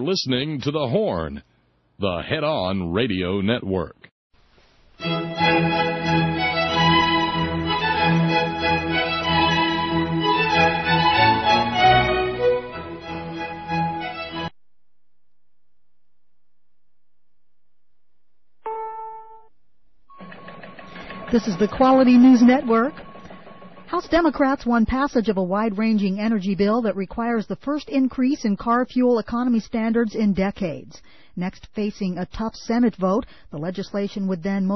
listening to The Horn, the Head-On Radio Network. This is the Quality News Network. House Democrats won passage of a wide-ranging energy bill that requires the first increase in car fuel economy standards in decades. Next, facing a tough Senate vote, the legislation would then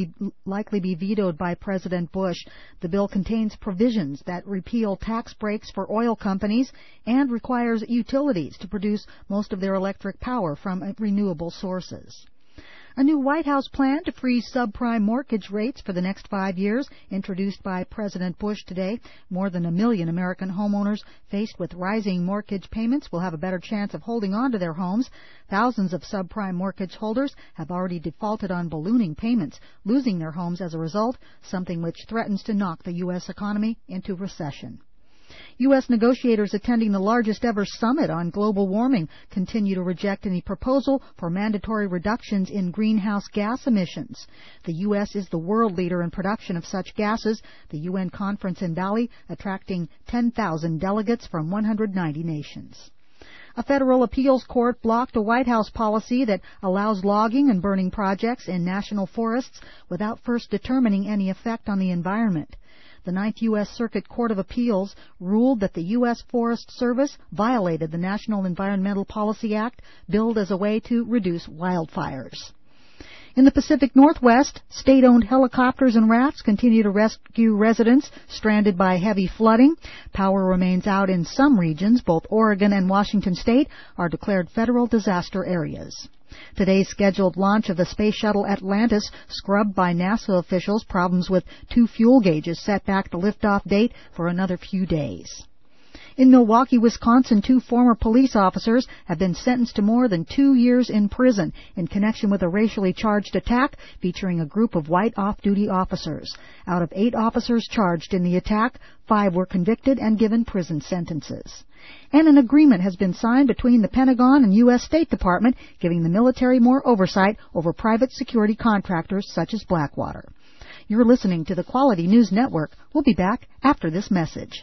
likely be vetoed by President Bush. The bill contains provisions that repeal tax breaks for oil companies and requires utilities to produce most of their electric power from renewable sources. A new White House plan to freeze subprime mortgage rates for the next 5 years, introduced by President Bush today. More than 1 million American homeowners faced with rising mortgage payments will have a better chance of holding on to their homes. Thousands of subprime mortgage holders have already defaulted on ballooning payments, losing their homes as a result, something which threatens to knock the U.S. economy into recession. U.S. negotiators attending the largest ever summit on global warming continue to reject any proposal for mandatory reductions in greenhouse gas emissions. The U.S. is the world leader in production of such gases, the UN conference in Bali attracting 10,000 delegates from 190 nations. A federal appeals court blocked a White House policy that allows logging and burning projects in national forests without first determining any effect on the environment. The Ninth U.S. Circuit Court of Appeals ruled that the U.S. Forest Service violated the National Environmental Policy Act, billed as a way to reduce wildfires. In the Pacific Northwest, state-owned helicopters and rafts continue to rescue residents stranded by heavy flooding. Power remains out in some regions. Both Oregon and Washington State are declared federal disaster areas. Today's scheduled launch of the Space Shuttle Atlantis scrubbed by NASA officials. Problems with 2 fuel gauges set back the liftoff date for another few days. In Milwaukee, Wisconsin, 2 former police officers have been sentenced to more than 2 years in prison in connection with a racially charged attack featuring a group of white off-duty officers. Out of 8 officers charged in the attack, 5 were convicted and given prison sentences. And an agreement has been signed between the Pentagon and U.S. State Department, giving the military more oversight over private security contractors such as Blackwater. You're listening to the Quality News Network. We'll be back after this message.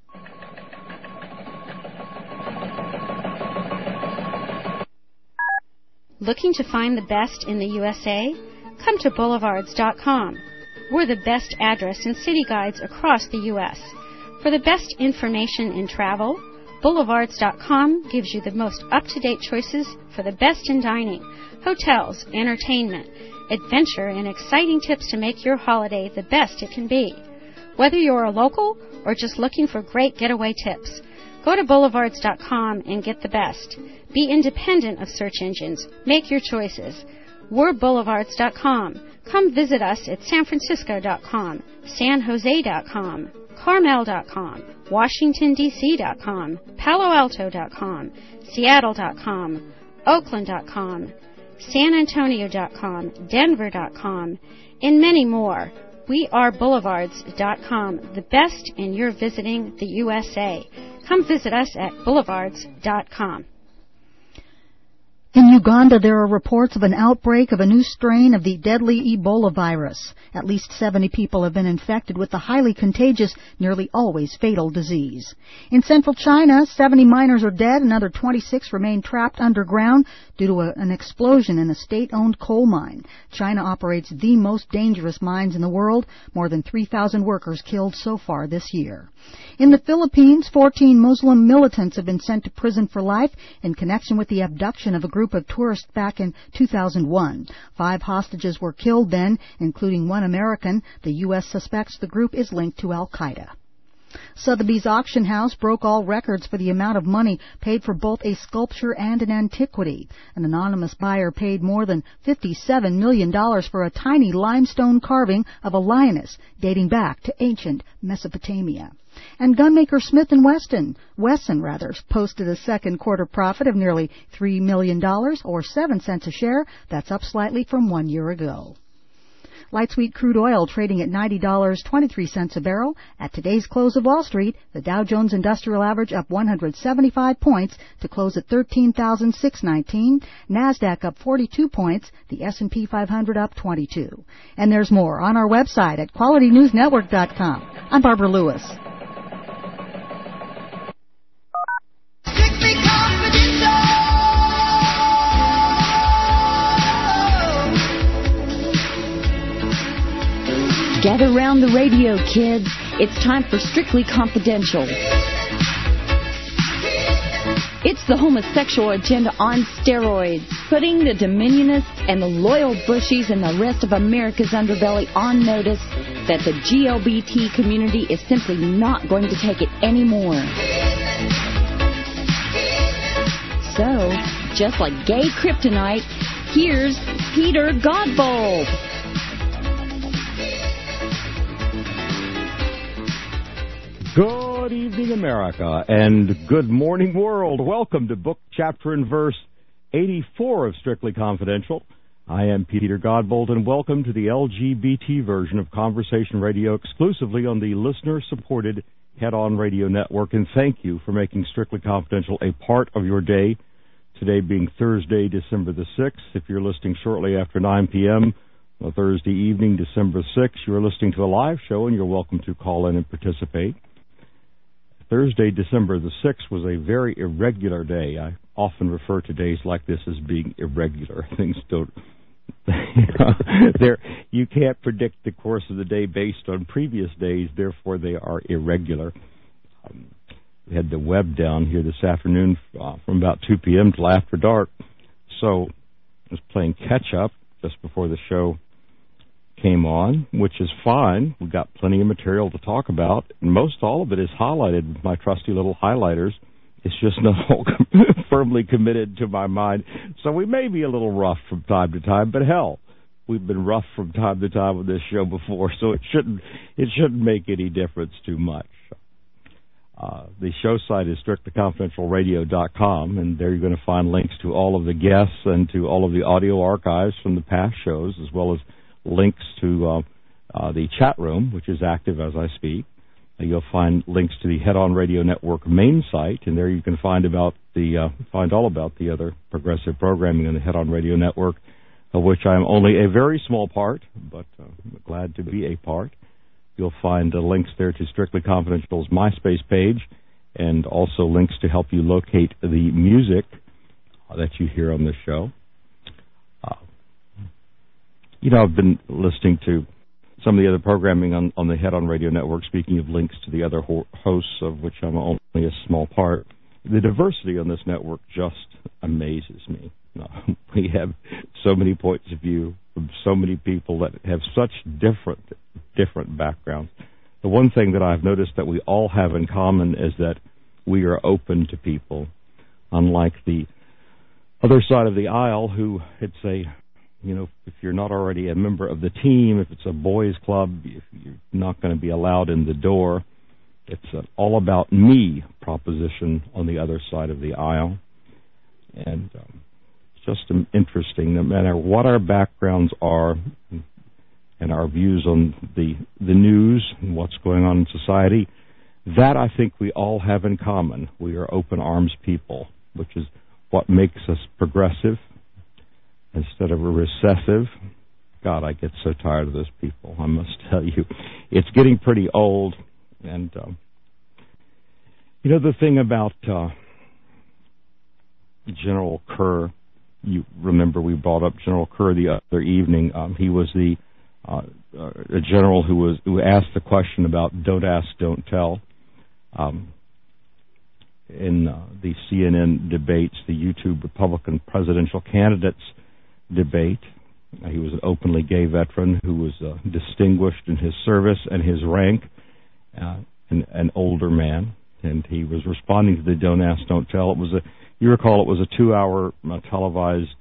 Looking to find the best in the USA? Come to Boulevards.com. We're the best address and city guides across the U.S. For the best information in travel, Boulevards.com gives you the most up-to-date choices for the best in dining, hotels, entertainment, adventure, and exciting tips to make your holiday the best it can be. Whether you're a local or just looking for great getaway tips, go to Boulevards.com and get the best. Be independent of search engines. Make your choices. We're Boulevards.com. Come visit us at SanFrancisco.com, SanJose.com, Carmel.com, WashingtonDC.com, PaloAlto.com, Seattle.com, Oakland.com, SanAntonio.com, Denver.com, and many more. We are Boulevards.com, the best in your visiting the USA. Come visit us at Boulevards.com. In Uganda, there are reports of an outbreak of a new strain of the deadly Ebola virus. At least 70 people have been infected with the highly contagious, nearly always fatal disease. In central China, 70 miners are dead. Another 26 remain trapped underground due to an explosion in a state-owned coal mine. China operates the most dangerous mines in the world. More than 3,000 workers killed so far this year. In the Philippines, 14 Muslim militants have been sent to prison for life in connection with the abduction of a group of tourists back in 2001. 5 hostages were killed then, including 1 American. The U.S. suspects the group is linked to Al-Qaeda. Sotheby's auction house broke all records for the amount of money paid for both a sculpture and an antiquity. An anonymous buyer paid more than $57 million for a tiny limestone carving of a lioness dating back to ancient Mesopotamia. And gunmaker Smith & Wesson posted a second quarter profit of nearly $3 million, or 7 cents a share. That's up slightly from 1 year ago. Light sweet crude oil trading at $90.23 a barrel. At today's close of Wall Street, the Dow Jones Industrial Average up 175 points to close at 13,619. NASDAQ up 42 points. The S&P 500 up 22. And there's more on our website at QualityNewsNetwork.com. I'm Barbara Lewis. Gather round the radio, kids. It's time for Strictly Confidential. It's the homosexual agenda on steroids, putting the Dominionists and the loyal Bushies and the rest of America's underbelly on notice that the GLBT community is simply not going to take it anymore. So, just like gay kryptonite, here's Peter Godbold. Good evening, America, and good morning, world. Welcome to book, chapter, and verse 84 of Strictly Confidential. I am Peter Godbold, and welcome to the LGBT version of Conversation Radio exclusively on the listener-supported Head On Radio Network. And thank you for making Strictly Confidential a part of your day, today being Thursday, December the 6th. If you're listening shortly after 9 p.m., on Thursday evening, December 6th, you're listening to a live show, and you're welcome to call in and participate. Thursday, December the 6th was a very irregular day. I often refer to days like this as being irregular. Things don't... you can't predict the course of the day based on previous days, therefore they are irregular. We had the web down here this afternoon from about 2 p.m. till after dark, so I was playing catch-up just before the show came on, which is fine. We've got plenty of material to talk about, and most all of it is highlighted with my trusty little highlighters. It's just not all firmly committed to my mind, so we may be a little rough from time to time, but hell, we've been rough from time to time with this show before, so it shouldn't make any difference too much. The show site is strictlyconfidentialradio.com, and there you're going to find links to all of the guests and to all of the audio archives from the past shows, as well as links to the chat room, which is active as I speak. You'll find links to the Head On Radio Network main site, and there you can find all about the other progressive programming on the Head On Radio Network, of which I am only a very small part, but glad to be a part. You'll find links there to Strictly Confidential's MySpace page, and also links to help you locate the music that you hear on the show. I've been listening to some of the other programming on the Head On Radio Network, speaking of links to the other hosts, of which I'm only a small part. The diversity on this network just amazes me. We have so many points of view from so many people that have such different backgrounds. The one thing that I've noticed that we all have in common is that we are open to people, unlike the other side of the aisle who if you're not already a member of the team, if it's a boys club, if you're not going to be allowed in the door. It's an all about me proposition on the other side of the aisle. And it's just interesting, no matter what our backgrounds are and our views on the news and what's going on in society, that I think we all have in common. We are open arms people, which is what makes us progressive instead of a recessive. God, I get so tired of those people, I must tell you. It's getting pretty old. And, the thing about General Kerr, you remember we brought up General Kerr the other evening. He was a general who asked the question about don't ask, don't tell. In the CNN debates, the YouTube Republican presidential candidates debate. He was an openly gay veteran who was distinguished in his service and his rank, an older man, and he was responding to the don't ask, don't tell. You recall it was a 2-hour televised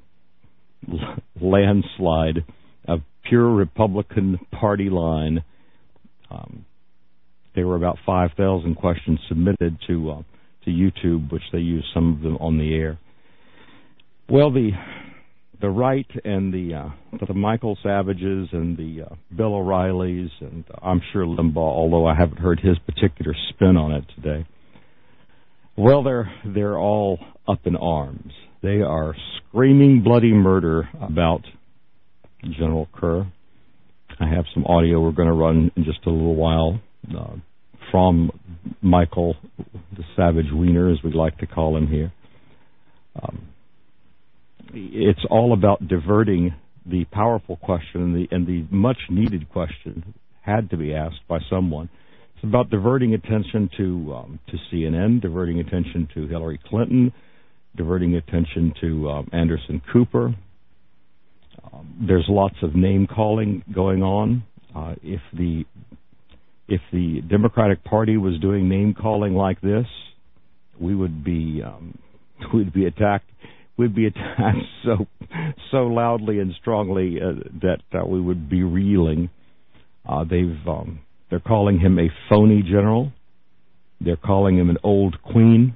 landslide of pure Republican Party line. There were about 5,000 questions submitted to YouTube, which they used some of them on the air. Well, the the right and the Michael Savages and the Bill O'Reillys, and I'm sure Limbaugh, although I haven't heard his particular spin on it today. Well, they're all up in arms. They are screaming bloody murder about General Kerr. I have some audio we're going to run in just a little while from Michael, the Savage Wiener, as we like to call him here. It's all about diverting the powerful question and the much-needed question had to be asked by someone. It's about diverting attention to CNN, diverting attention to Hillary Clinton, diverting attention to Anderson Cooper. There's lots of name-calling going on. If the Democratic Party was doing name-calling like this, we would be attacked. We'd be attacked so loudly and strongly that we would be reeling. They're calling him a phony general. They're calling him an old queen.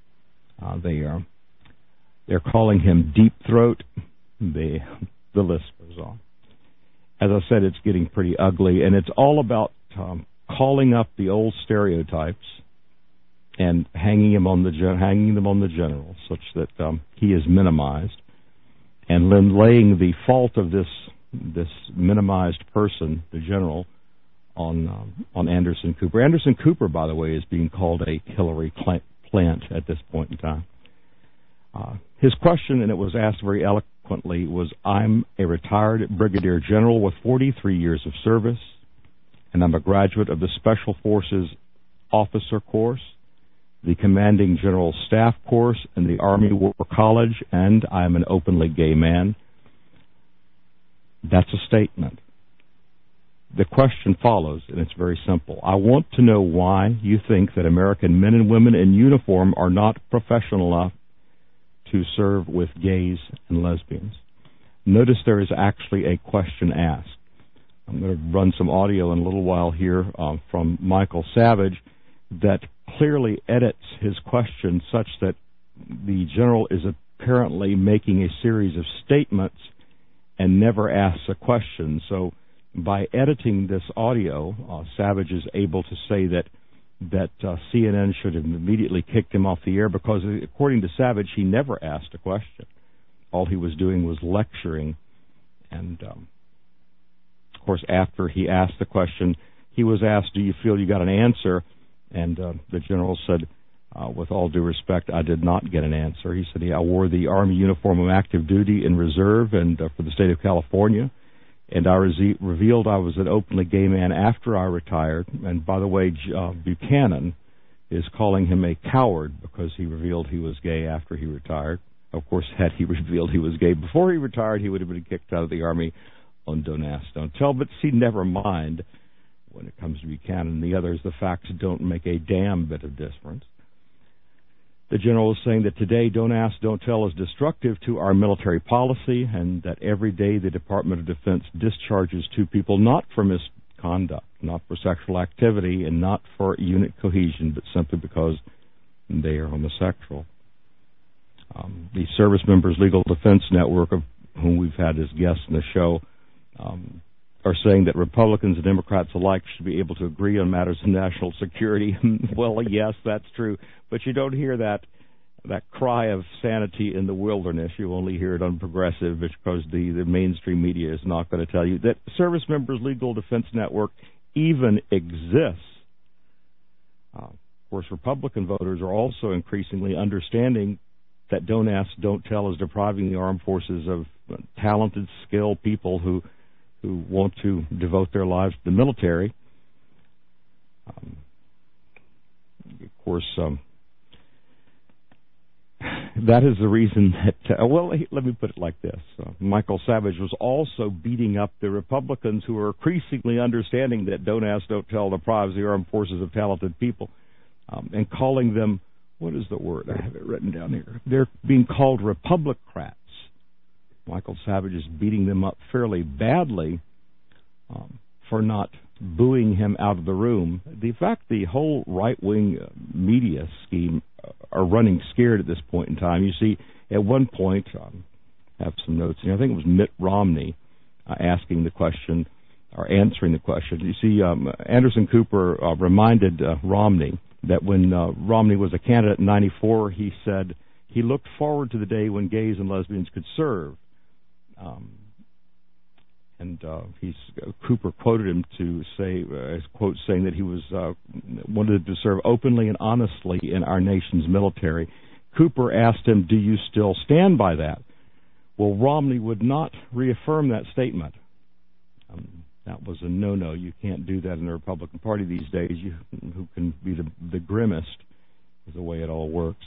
They're calling him deep throat. The list goes on. As I said, it's getting pretty ugly, and it's all about calling up the old stereotypes and hanging them on the general, such that he is minimized, and then laying the fault of this minimized person, the general, on Anderson Cooper. Anderson Cooper, by the way, is being called a Hillary plant at this point in time. His question, and it was asked very eloquently, was, I'm a retired brigadier general with 43 years of service, and I'm a graduate of the Special Forces Officer Course, the Commanding General Staff Course, and the Army War College, and I'm an openly gay man. That's a statement. The question follows, and it's very simple. I want to know why you think that American men and women in uniform are not professional enough to serve with gays and lesbians. Notice there is actually a question asked. I'm going to run some audio in a little while here from Michael Savage that clearly edits his question such that the general is apparently making a series of statements and never asks a question. So by editing this audio, Savage is able to say that CNN should have immediately kicked him off the air because, according to Savage, he never asked a question. All he was doing was lecturing. And, of course, after he asked the question, he was asked, do you feel you got an answer? And the general said, with all due respect, I did not get an answer. He said, I wore the Army uniform of active duty in reserve and for the state of California. And I revealed I was an openly gay man after I retired. And by the way, Buchanan is calling him a coward because he revealed he was gay after he retired. Of course, had he revealed he was gay before he retired, he would have been kicked out of the Army on Don't Ask, Don't Tell. But see, never mind when it comes to Buchanan. The others, the facts don't make a damn bit of difference. The general is saying that today, Don't Ask, Don't Tell is destructive to our military policy, and that every day the Department of Defense discharges two people not for misconduct, not for sexual activity, and not for unit cohesion, but simply because they are homosexual. The Service Members Legal Defense Network, of whom we've had as guests in the show, are saying that Republicans and Democrats alike should be able to agree on matters of national security. Well, yes, that's true. But you don't hear that cry of sanity in the wilderness. You only hear it on Progressive because the mainstream media is not going to tell you that Service Members Legal Defense Network even exists. Of course, Republican voters are also increasingly understanding that Don't Ask, Don't Tell is depriving the armed forces of talented, skilled people who want to devote their lives to the military. Of course, that is the reason that, let me put it like this. Michael Savage was also beating up the Republicans who are increasingly understanding that Don't Ask, Don't Tell deprives the armed forces of talented people, and calling them, what is the word? I have it written down here. They're being called Republicrats. Michael Savage is beating them up fairly badly for not booing him out of the room. The fact the whole right-wing media scheme are running scared at this point in time. You see, at one point, have some notes. And I think it was Mitt Romney asking the question or answering the question. You see, Anderson Cooper reminded Romney that when Romney was a candidate in '94, he said he looked forward to the day when gays and lesbians could serve. Cooper quoted him to say, quote, saying that he was wanted to serve openly and honestly in our nation's military. Cooper asked him, "Do you still stand by that?" Well, Romney would not reaffirm that statement. That was a no-no. You can't do that in the Republican Party these days. Who can be the grimmest is the way it all works.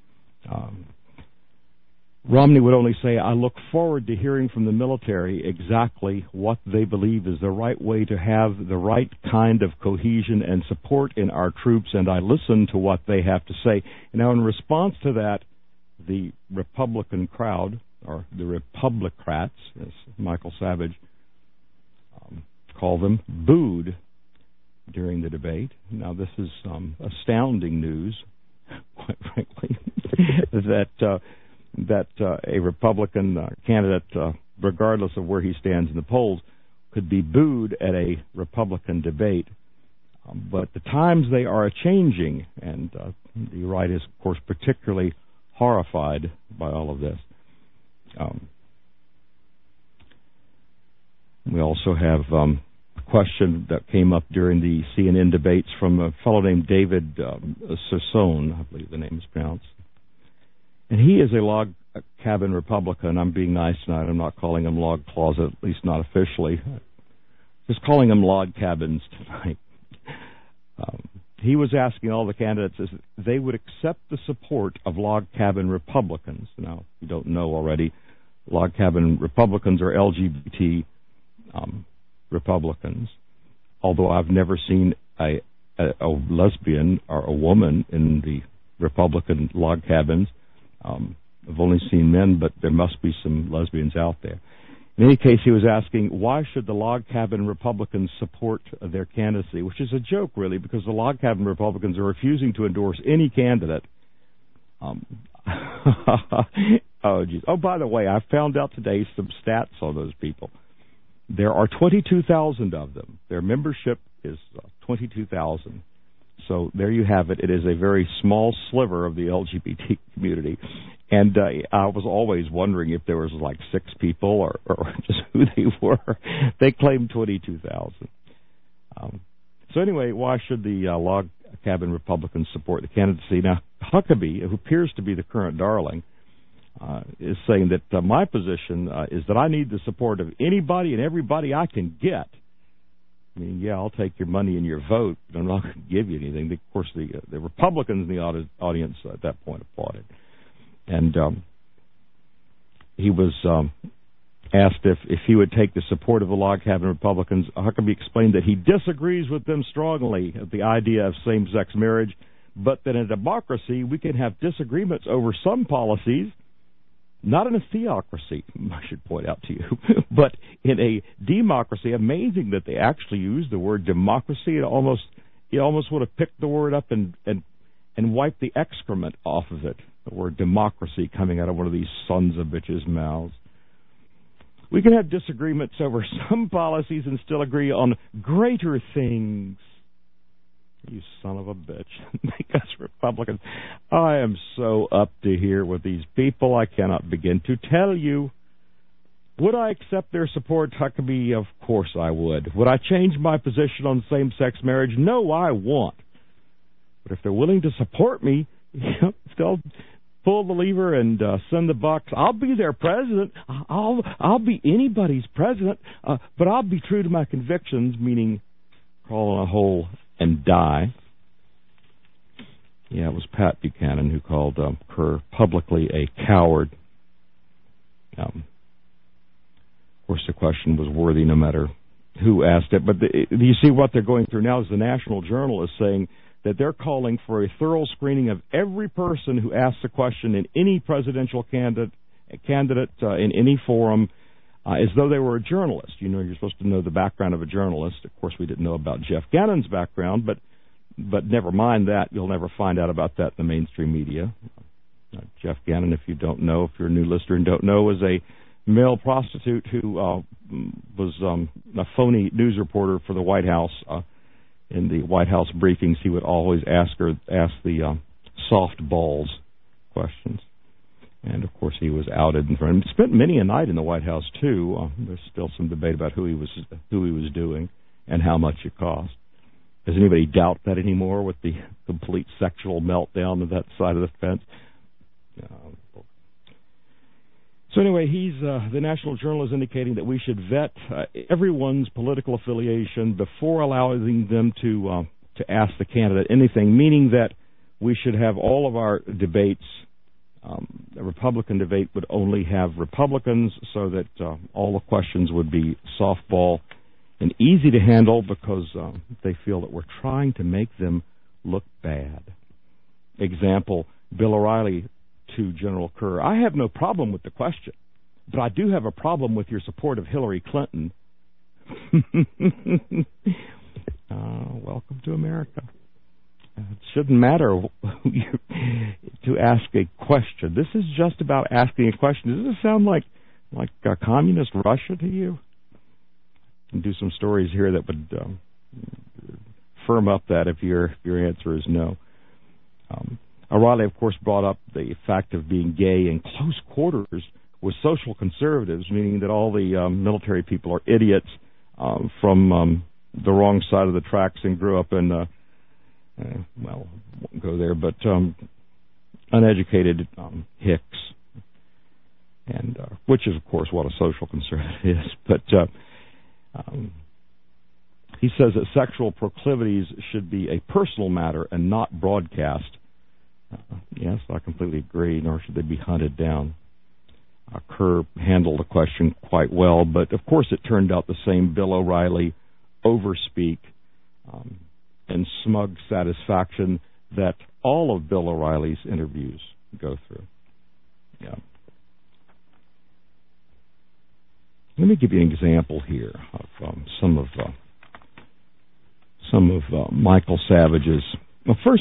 Romney would only say, "I look forward to hearing from the military exactly what they believe is the right way to have the right kind of cohesion and support in our troops, and I listen to what they have to say." Now, in response to that, the Republican crowd, or the Republicrats, as Michael Savage called them, booed during the debate. Now, this is astounding news, quite frankly, that a Republican candidate, regardless of where he stands in the polls, could be booed at a Republican debate. But the times, they are changing, and the right is, of course, particularly horrified by all of this. We also have a question that came up during the CNN debates from a fellow named David Sassone, I believe the name is pronounced. And he is a log cabin Republican. I'm being nice tonight. I'm not calling him log closet, at least not officially. Just calling them log cabins tonight. He was asking all the candidates if they would accept the support of log cabin Republicans. Now, if you don't know already, log cabin Republicans are LGBT Republicans, although I've never seen a lesbian or a woman in the Republican log cabins. I've only seen men, but there must be some lesbians out there. In any case, he was asking, why should the log cabin Republicans support their candidacy, which is a joke, really, because the log cabin Republicans are refusing to endorse any candidate. Oh, geez. Oh, by the way, I found out today some stats on those people. There are 22,000 of them. Their membership is 22,000. So there you have it. It is a very small sliver of the LGBT community. And I was always wondering if there was like 6 people or just who they were. They claimed 22,000. So anyway, why should the log cabin Republicans support the candidacy? Now, Huckabee, who appears to be the current darling, is saying that my position is that I need the support of anybody and everybody I can get. I mean, yeah, I'll take your money and your vote, but I'm not going to give you anything. Of course, the Republicans in the audience at that point applauded. And he was asked if he would take the support of the log cabin Republicans. Huckabee explained that he disagrees with them strongly at the idea of same-sex marriage, but that in a democracy we can have disagreements over some policies, not in a theocracy, I should point out to you, but in a democracy. Amazing that they actually use the word democracy. You almost would have picked the word up and wiped the excrement off of it, the word democracy coming out of one of these sons of bitches' mouths. We can have disagreements over some policies and still agree on greater things. You son of a bitch. Make us Republicans. I am so up to here with these people, I cannot begin to tell you. Would I accept their support, Huckabee? Of course I would. Would I change my position on same-sex marriage? No, I won't. But if they're willing to support me, if they'll pull the lever and send the bucks, I'll be their president. I'll be anybody's president, but I'll be true to my convictions, meaning crawl in a hole and die. Yeah, it was Pat Buchanan who called Kerr publicly a coward. Of course, the question was worthy no matter who asked it. But you see what they're going through now is the National Journal is saying that they're calling for a thorough screening of every person who asks a question in any presidential candidate in any forum, as though they were a journalist. You know, you're supposed to know the background of a journalist. Of course, we didn't know about Jeff Gannon's background, but never mind that. You'll never find out about that in the mainstream media. Jeff Gannon, if you don't know, if you're a new listener and don't know, is a male prostitute who was a phony news reporter for the White House. In the White House briefings, he would always ask the softballs questions. And, of course, he was outed in front. Spent many a night in the White House, too. There's still some debate about who he was doing and how much it cost. Does anybody doubt that anymore with the complete sexual meltdown of that side of the fence? So anyway, the National Journal is indicating that we should vet everyone's political affiliation before allowing them to ask the candidate anything, meaning that we should have all of our debates. The Republican debate would only have Republicans, so that all the questions would be softball and easy to handle because they feel that we're trying to make them look bad. Example, Bill O'Reilly to General Kerr. I have no problem with the question, but I do have a problem with your support of Hillary Clinton. Welcome to America. It shouldn't matter to ask a question. This is just about asking a question. Does this sound like communist Russia to you? I can do some stories here that would firm up that if your answer is no. O'Reilly, of course, brought up the fact of being gay in close quarters with social conservatives, meaning that all the military people are idiots from the wrong side of the tracks and grew up in, won't go there, but uneducated hicks, and which is, of course, what a social conservative is. But he says that sexual proclivities should be a personal matter and not broadcast. Yes, I completely agree, nor should they be hunted down. Kerr handled the question quite well, but of course it turned out the same Bill O'Reilly overspeak and smug satisfaction that all of Bill O'Reilly's interviews go through. Yeah. Let me give you an example here of some of Michael Savage's. Well, first,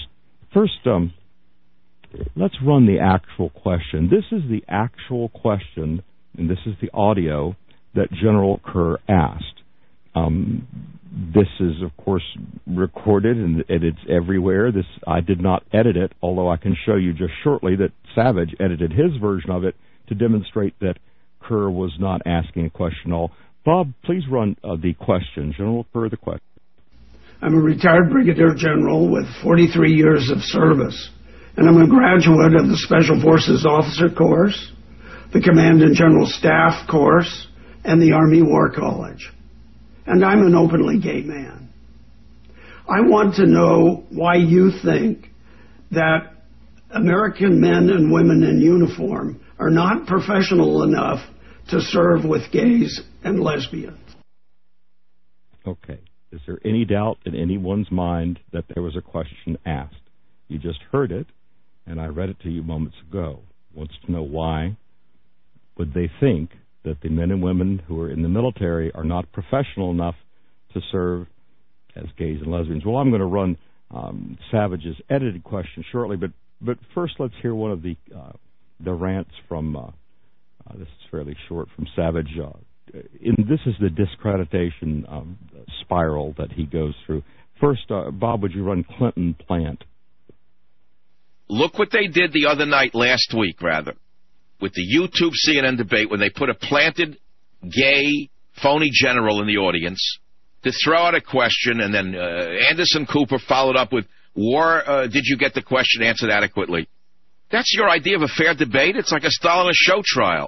let's run the actual question. This is the actual question, and this is the audio that General Kerr asked. This is, of course, recorded, and it's everywhere. I did not edit it, although I can show you just shortly that Savage edited his version of it to demonstrate that Kerr was not asking a question at all. Bob, please run the question. General Kerr, the question. I'm a retired brigadier general with 43 years of service, and I'm a graduate of the Special Forces Officer Course, the Command and General Staff Course, and the Army War College. And I'm an openly gay man. I want to know why you think that American men and women in uniform are not professional enough to serve with gays and lesbians. Okay. Is there any doubt in anyone's mind that there was a question asked? You just heard it, and I read it to you moments ago. Wants to know why would they think that the men and women who are in the military are not professional enough to serve as gays and lesbians? Well, I'm going to run Savage's edited question shortly, but first let's hear one of the rants from, this is fairly short, from Savage. This is the discreditation spiral that he goes through. First, Bob, would you run Clinton Plant? Look what they did the other night, last week, rather, with the YouTube CNN debate when they put a planted, gay, phony general in the audience to throw out a question, and then Anderson Cooper followed up with, did you get the question answered adequately? That's your idea of a fair debate? It's like a Stalinist show trial.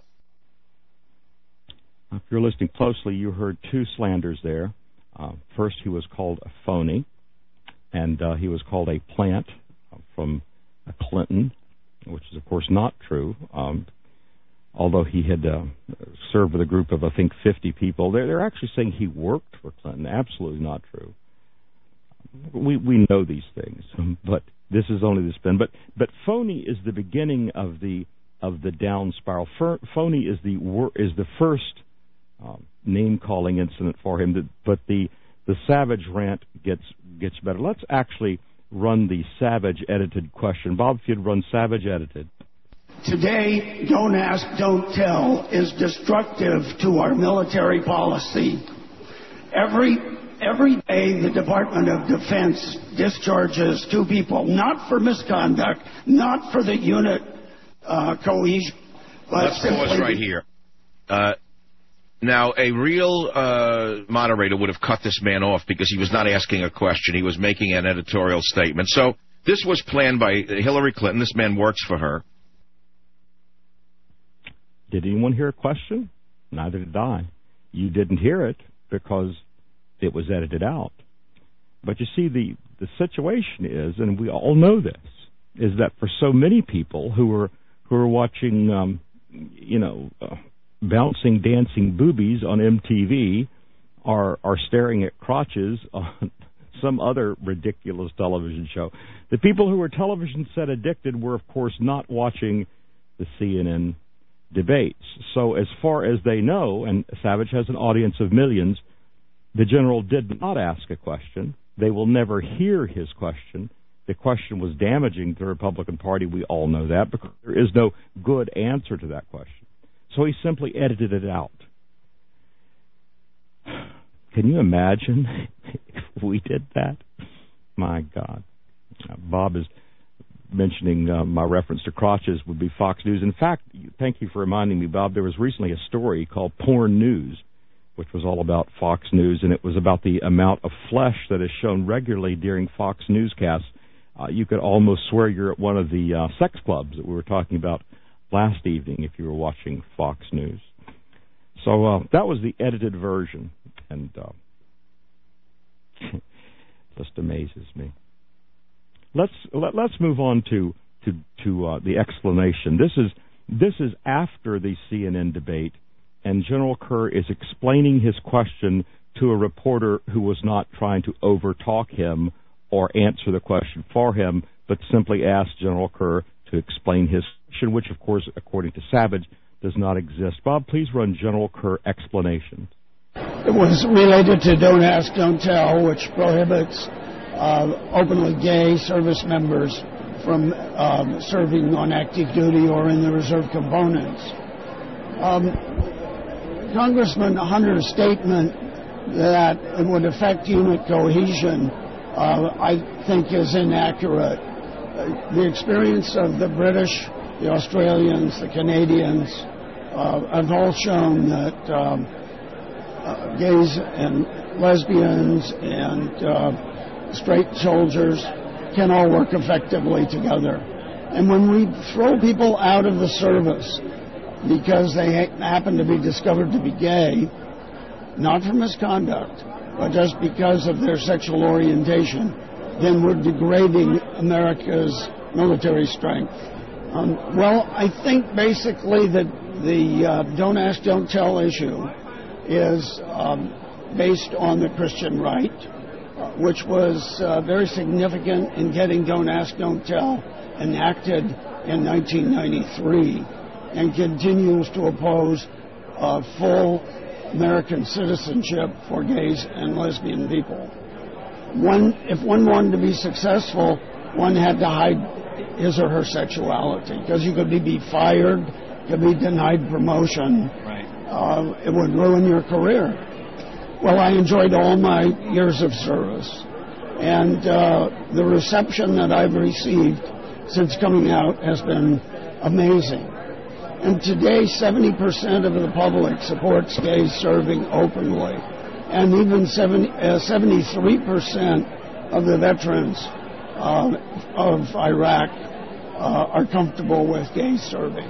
If you're listening closely, you heard two slanders there. First, he was called a phony, and he was called a plant from Clinton, which is, of course, not true. Although he had served with a group of, I think, 50 people. They're actually saying he worked for Clinton. Absolutely not true. We know these things, but this is only the spin. But phony is the beginning of the down spiral. Phony is the first name-calling incident for him, but the Savage rant gets better. Let's actually run the Savage edited question. Bob, if you'd run Savage edited. Today, don't ask, don't tell is destructive to our military policy. Every day, the Department of Defense discharges 2 people, not for misconduct, not for the unit cohesion. Let's pause right here. Now, a real moderator would have cut this man off because he was not asking a question. He was making an editorial statement. So this was planned by Hillary Clinton. This man works for her. Did anyone hear a question? Neither did I. You didn't hear it because it was edited out. But you see, the situation is, and we all know this, is that for so many people who are watching, bouncing, dancing boobies on MTV are staring at crotches on some other ridiculous television show. The people who were television set addicted were, of course, not watching the CNN debates. So as far as they know, and Savage has an audience of millions, the general did not ask a question. They will never hear his question. The question was damaging to the Republican Party. We all know that because there is no good answer to that question. So he simply edited it out. Can you imagine if we did that? My God. Bob is mentioning my reference to crotches would be Fox News. In fact, thank you for reminding me, Bob, there was recently a story called Porn News, which was all about Fox News, and it was about the amount of flesh that is shown regularly during Fox newscasts. You could almost swear you're at one of the sex clubs that we were talking about last evening if you were watching Fox News. So that was the edited version, and just amazes me. Let's move on to the explanation. This is after the CNN debate, and General Kerr is explaining his question to a reporter who was not trying to overtalk him or answer the question for him, but simply asked General Kerr to explain his question, which, of course, according to Savage, does not exist. Bob, please run General Kerr explanation. It was related to Don't Ask, Don't Tell, which prohibits openly gay service members from serving on active duty or in the reserve components. Congressman Hunter's statement that it would affect unit cohesion, I think, is inaccurate. The experience of the British, the Australians, the Canadians have all shown that gays and lesbians and straight soldiers can all work effectively together. And when we throw people out of the service because they happen to be discovered to be gay, not for misconduct, but just because of their sexual orientation, then we're degrading America's military strength. Well, I think basically that the Don't Ask, Don't Tell issue is based on the Christian right, which was very significant in getting Don't Ask, Don't Tell enacted in 1993 and continues to oppose full American citizenship for gays and lesbian people. If one wanted to be successful, one had to hide his or her sexuality because you could be fired, could be denied promotion. Right. It would ruin your career. Well, I enjoyed all my years of service, and the reception that I've received since coming out has been amazing. And today, 70% of the public supports gays serving openly, and even 73% of the veterans of Iraq are comfortable with gays serving.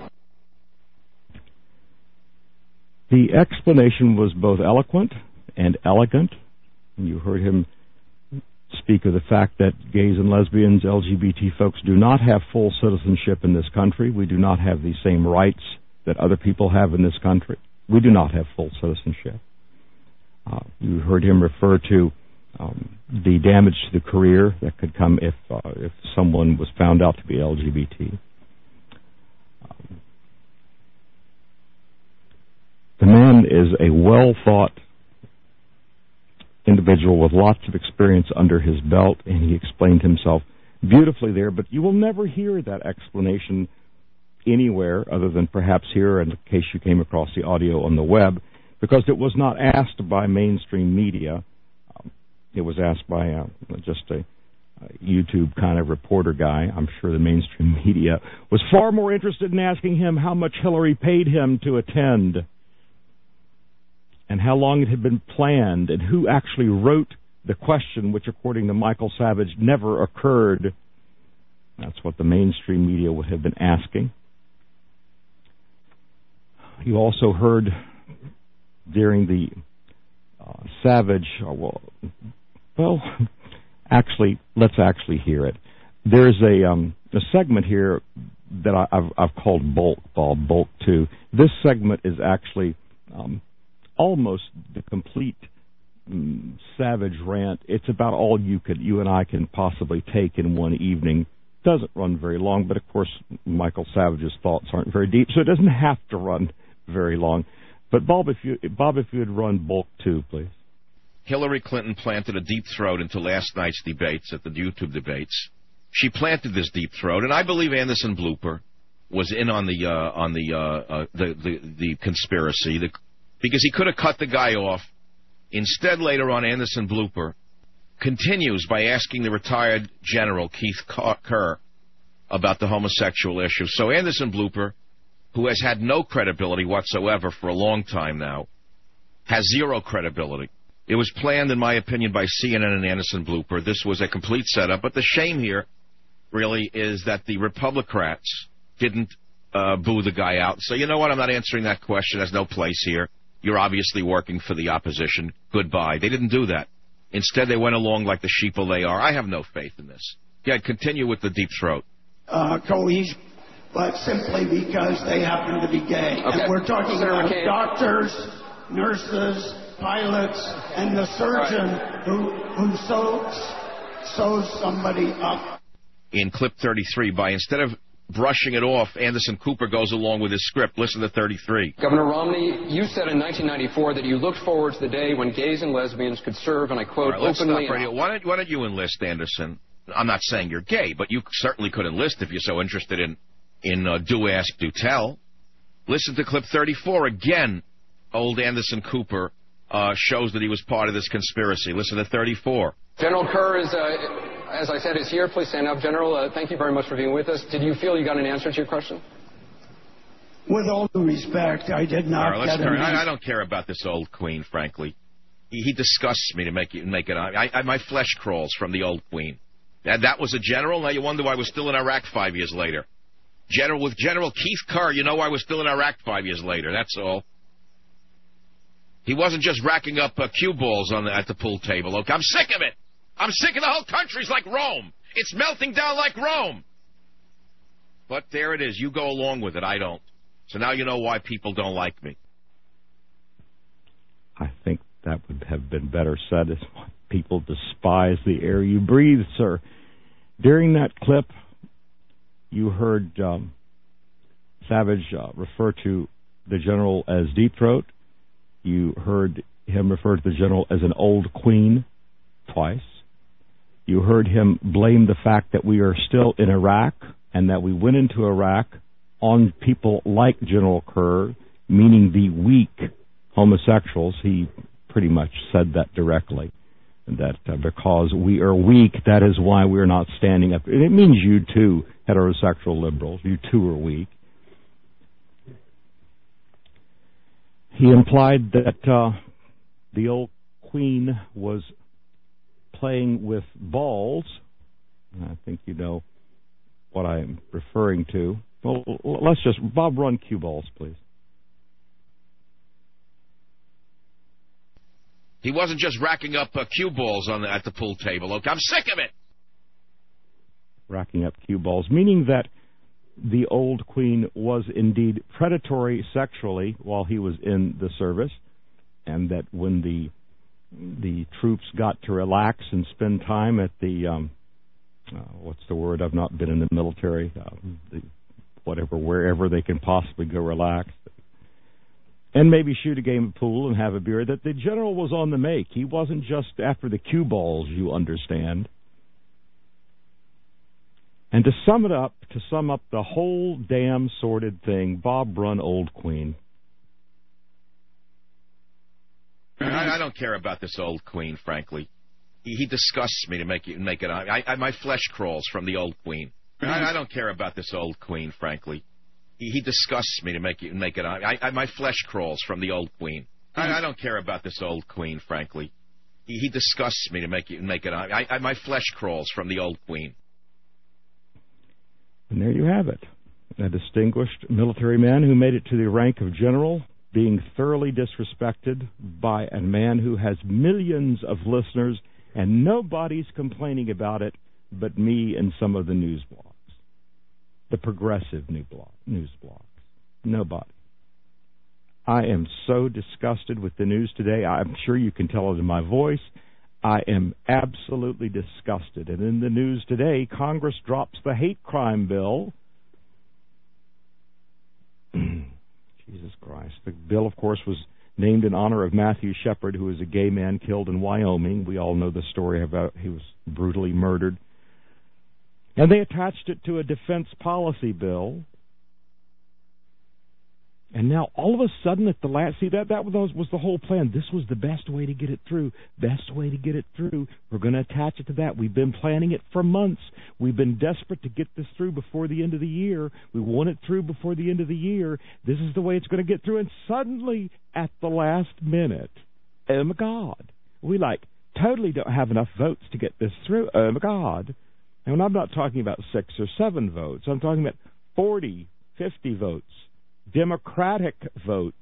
The explanation was both eloquent and elegant. You heard him speak of the fact that gays and lesbians, LGBT folks, do not have full citizenship in this country. We do not have the same rights that other people have in this country. We do not have full citizenship. You heard him refer to the damage to the career that could come if someone was found out to be LGBT. The man is a well-thought individual with lots of experience under his belt, and he explained himself beautifully there, but you will never hear that explanation anywhere other than perhaps here, in case you came across the audio on the web, because it was not asked by mainstream media. It was asked by just a YouTube kind of reporter guy. I'm sure the mainstream media was far more interested in asking him how much Hillary paid him to attend and how long it had been planned and who actually wrote the question, which, according to Michael Savage, never occurred. That's what the mainstream media would have been asking. You also heard during the Savage, actually, let's actually hear it. There's a segment here that I've called Bulk 2. This segment is actually almost the complete Savage rant. It's about all you and I can possibly take in one evening. Doesn't run very long, but of course Michael Savage's thoughts aren't very deep, so it doesn't have to run very long. But Bob, if you would run Bulk 2, please. Hillary Clinton planted a deep throat into last night's debates at the YouTube debates. She planted this deep throat, and I believe Anderson Blooper was in on the conspiracy because he could have cut the guy off. Instead, later on, Anderson Blooper continues by asking the retired General Keith Kerr about the homosexual issue. So Anderson Blooper, who has had no credibility whatsoever for a long time now, has zero credibility. It was planned, in my opinion, by CNN and Anderson Blooper. This was a complete setup. But the shame here, really, is that the Republicrats didn't boo the guy out. So you know what? I'm not answering that question. There's no place here. You're obviously working for the opposition. Goodbye. They didn't do that. Instead, they went along like the sheeple they are. I have no faith in this. Yeah, continue with the deep throat. Cohesion, but simply because they happen to be gay. Okay. And we're talking about doctors, nurses, pilots, and the surgeon who sews somebody up. In clip 33, instead of brushing it off, Anderson Cooper goes along with his script. Listen to 33. Governor Romney, you said in 1994 that you looked forward to the day when gays and lesbians could serve, and I quote, openly... Why don't you enlist, Anderson? I'm not saying you're gay, but you certainly could enlist if you're so interested in do, ask, do, tell. Listen to clip 34. Again, old Anderson Cooper shows that he was part of this conspiracy. Listen to 34. General Kerr is, as I said, is here. Please stand up. General, thank you very much for being with us. Did you feel you got an answer to your question? With all due respect, I did not get an answer. I don't care about this old queen, frankly. He disgusts me to make it. My flesh crawls from the old queen. That was a general. Now you wonder why I was still in Iraq 5 years later. With General Keith Kerr, you know why I was still in Iraq 5 years later. That's all. He wasn't just racking up cue balls at the pool table. Okay, I'm sick of it. I'm sick of the whole country's like Rome. It's melting down like Rome. But there it is. You go along with it. I don't. So now you know why people don't like me. I think that would have been better said as people despise the air you breathe, sir. During that clip, you heard Savage refer to the general as Deep Throat. You heard him refer to the general as an old queen twice. You heard him blame the fact that we are still in Iraq and that we went into Iraq on people like General Kerr, meaning the weak homosexuals. He pretty much said that directly, that because we are weak, that is why we're not standing up. And it means you too, heterosexual liberals. You too are weak. He implied that the old queen was playing with balls. I think you know what I'm referring to. Well, let's just, Bob, run cue balls, please. He wasn't just racking up cue balls at the pool table. Okay, I'm sick of it. Racking up cue balls, meaning that the old queen was indeed predatory sexually while he was in the service, and that when the troops got to relax and spend time at the what's the word? I've not been in the military. Wherever they can possibly go relax, and maybe shoot a game of pool and have a beer, that the general was on the make. He wasn't just after the cue balls, you understand. And to sum up the whole damn sordid thing, Bob Brunn, old queen. I don't care about this old queen, frankly. He disgusts me to make it. My flesh crawls from the old queen. I don't care about this old queen, frankly. He disgusts me to make it. My flesh crawls from the old queen. I don't care about this old queen, frankly. He disgusts me to make it. My flesh crawls from the old queen. And there you have it. A distinguished military man who made it to the rank of general, being thoroughly disrespected by a man who has millions of listeners, and nobody's complaining about it but me and some of the news blogs, the progressive news blogs. Nobody. I am so disgusted with the news today. I'm sure you can tell it in my voice. I am absolutely disgusted. And in the news today, Congress drops the hate crime bill. Jesus Christ. The bill, of course, was named in honor of Matthew Shepard, who was a gay man killed in Wyoming. We all know the story about he was brutally murdered. And they attached it to a defense policy bill. And now, all of a sudden, at the last, see, that was the whole plan. This was the best way to get it through. Best way to get it through. We're going to attach it to that. We've been planning it for months. We've been desperate to get this through before the end of the year. We want it through before the end of the year. This is the way it's going to get through. And suddenly, at the last minute, oh my God, we totally don't have enough votes to get this through. Oh my God. And I'm not talking about 6 or 7 votes. I'm talking about 40, 50 votes. Democratic votes.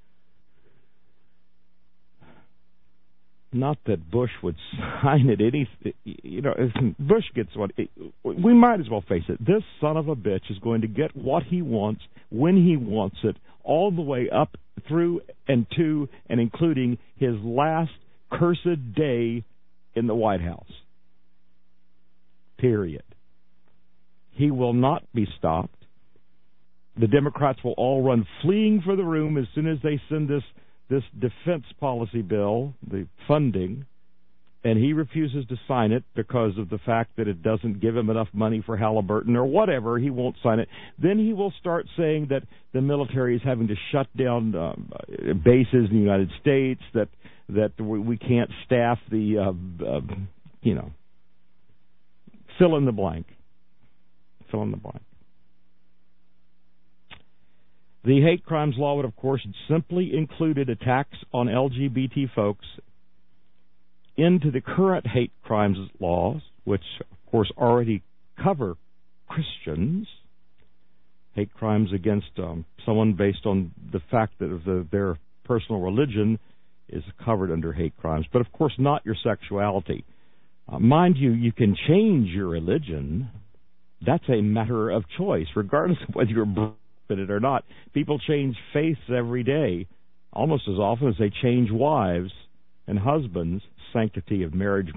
Not that Bush would sign it. If Bush gets one, we might as well face it. This son of a bitch is going to get what he wants when he wants it, all the way up through and to and including his last cursed day in the White House. Period. He will not be stopped. The Democrats will all run fleeing for the room as soon as they send this defense policy bill, the funding, and he refuses to sign it because of the fact that it doesn't give him enough money for Halliburton or whatever. He won't sign it. Then he will start saying that the military is having to shut down bases in the United States, that we can't staff the, fill in the blank. Fill in the blank. The hate crimes law would, of course, simply included attacks on LGBT folks into the current hate crimes laws, which, of course, already cover Christians. Hate crimes against someone based on the fact that their personal religion is covered under hate crimes, but, of course, not your sexuality. Mind you, you can change your religion. That's a matter of choice, regardless of whether you're it or not. People change faiths every day, almost as often as they change wives and husbands. Sanctity of marriage,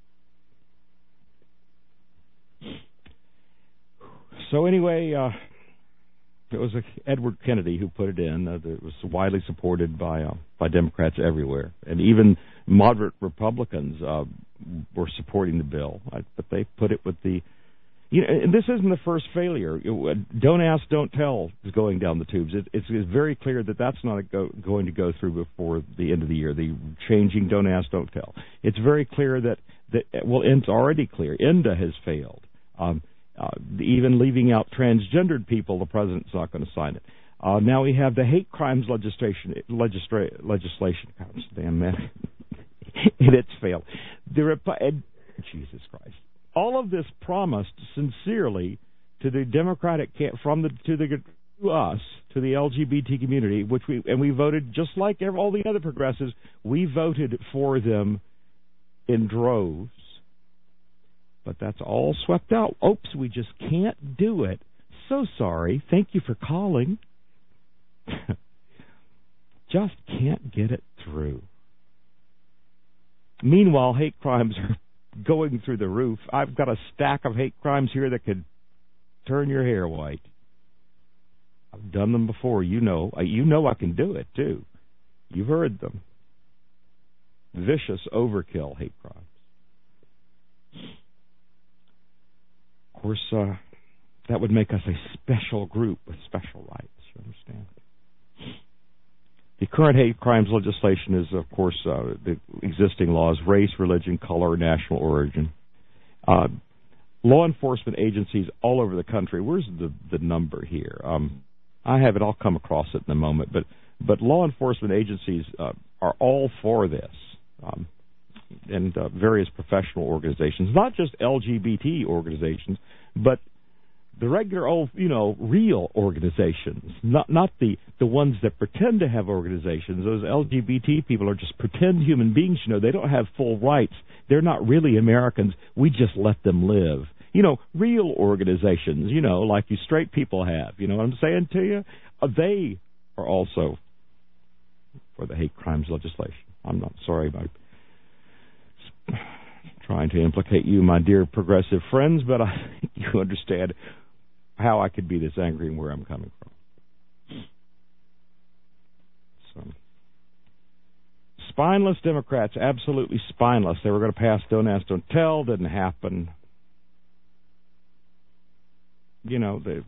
So anyway, it was Edward Kennedy who put it in. It was widely supported by Democrats everywhere, and even moderate Republicans were supporting the bill. But they put it with the. And this isn't the first failure. Don't ask, don't tell is going down the tubes. It's very clear that that's not going to go through before the end of the year. The changing don't ask, don't tell. It's very clear it's already clear. ENDA has failed. Even leaving out transgendered people, the president's not going to sign it. Now we have the hate crimes legislation. Damn man, it's failed. Jesus Christ. All of this promised sincerely to the Democratic to the LGBT community, we voted just like all the other progressives. We voted for them in droves, but that's all swept out. Oops, we just can't do it. So sorry. Thank you for calling. Just can't get it through. Meanwhile, hate crimes are going through the roof. I've got a stack of hate crimes here that could turn your hair white. I've done them before. You know I can do it, too. You've heard them. Vicious overkill hate crimes. Of course, that would make us a special group with special rights. You understand? The current hate crimes legislation is, of course, the existing laws: race, religion, color, national origin. Law enforcement agencies all over the country. Where's the number here? I have it. I'll come across it in a moment. But law enforcement agencies are all for this, and various professional organizations, not just LGBT organizations, but the regular old, real organizations, not the ones that pretend to have organizations. Those LGBT people are just pretend human beings. They don't have full rights. They're not really Americans. We just let them live. Real organizations, like you straight people have. You know what I'm saying to you? They are also for the hate crimes legislation. I'm not sorry about trying to implicate you, my dear progressive friends, but I think you understand how I could be this angry and where I'm coming from. So, spineless Democrats, absolutely spineless. They were going to pass Don't Ask, Don't Tell. Didn't happen. The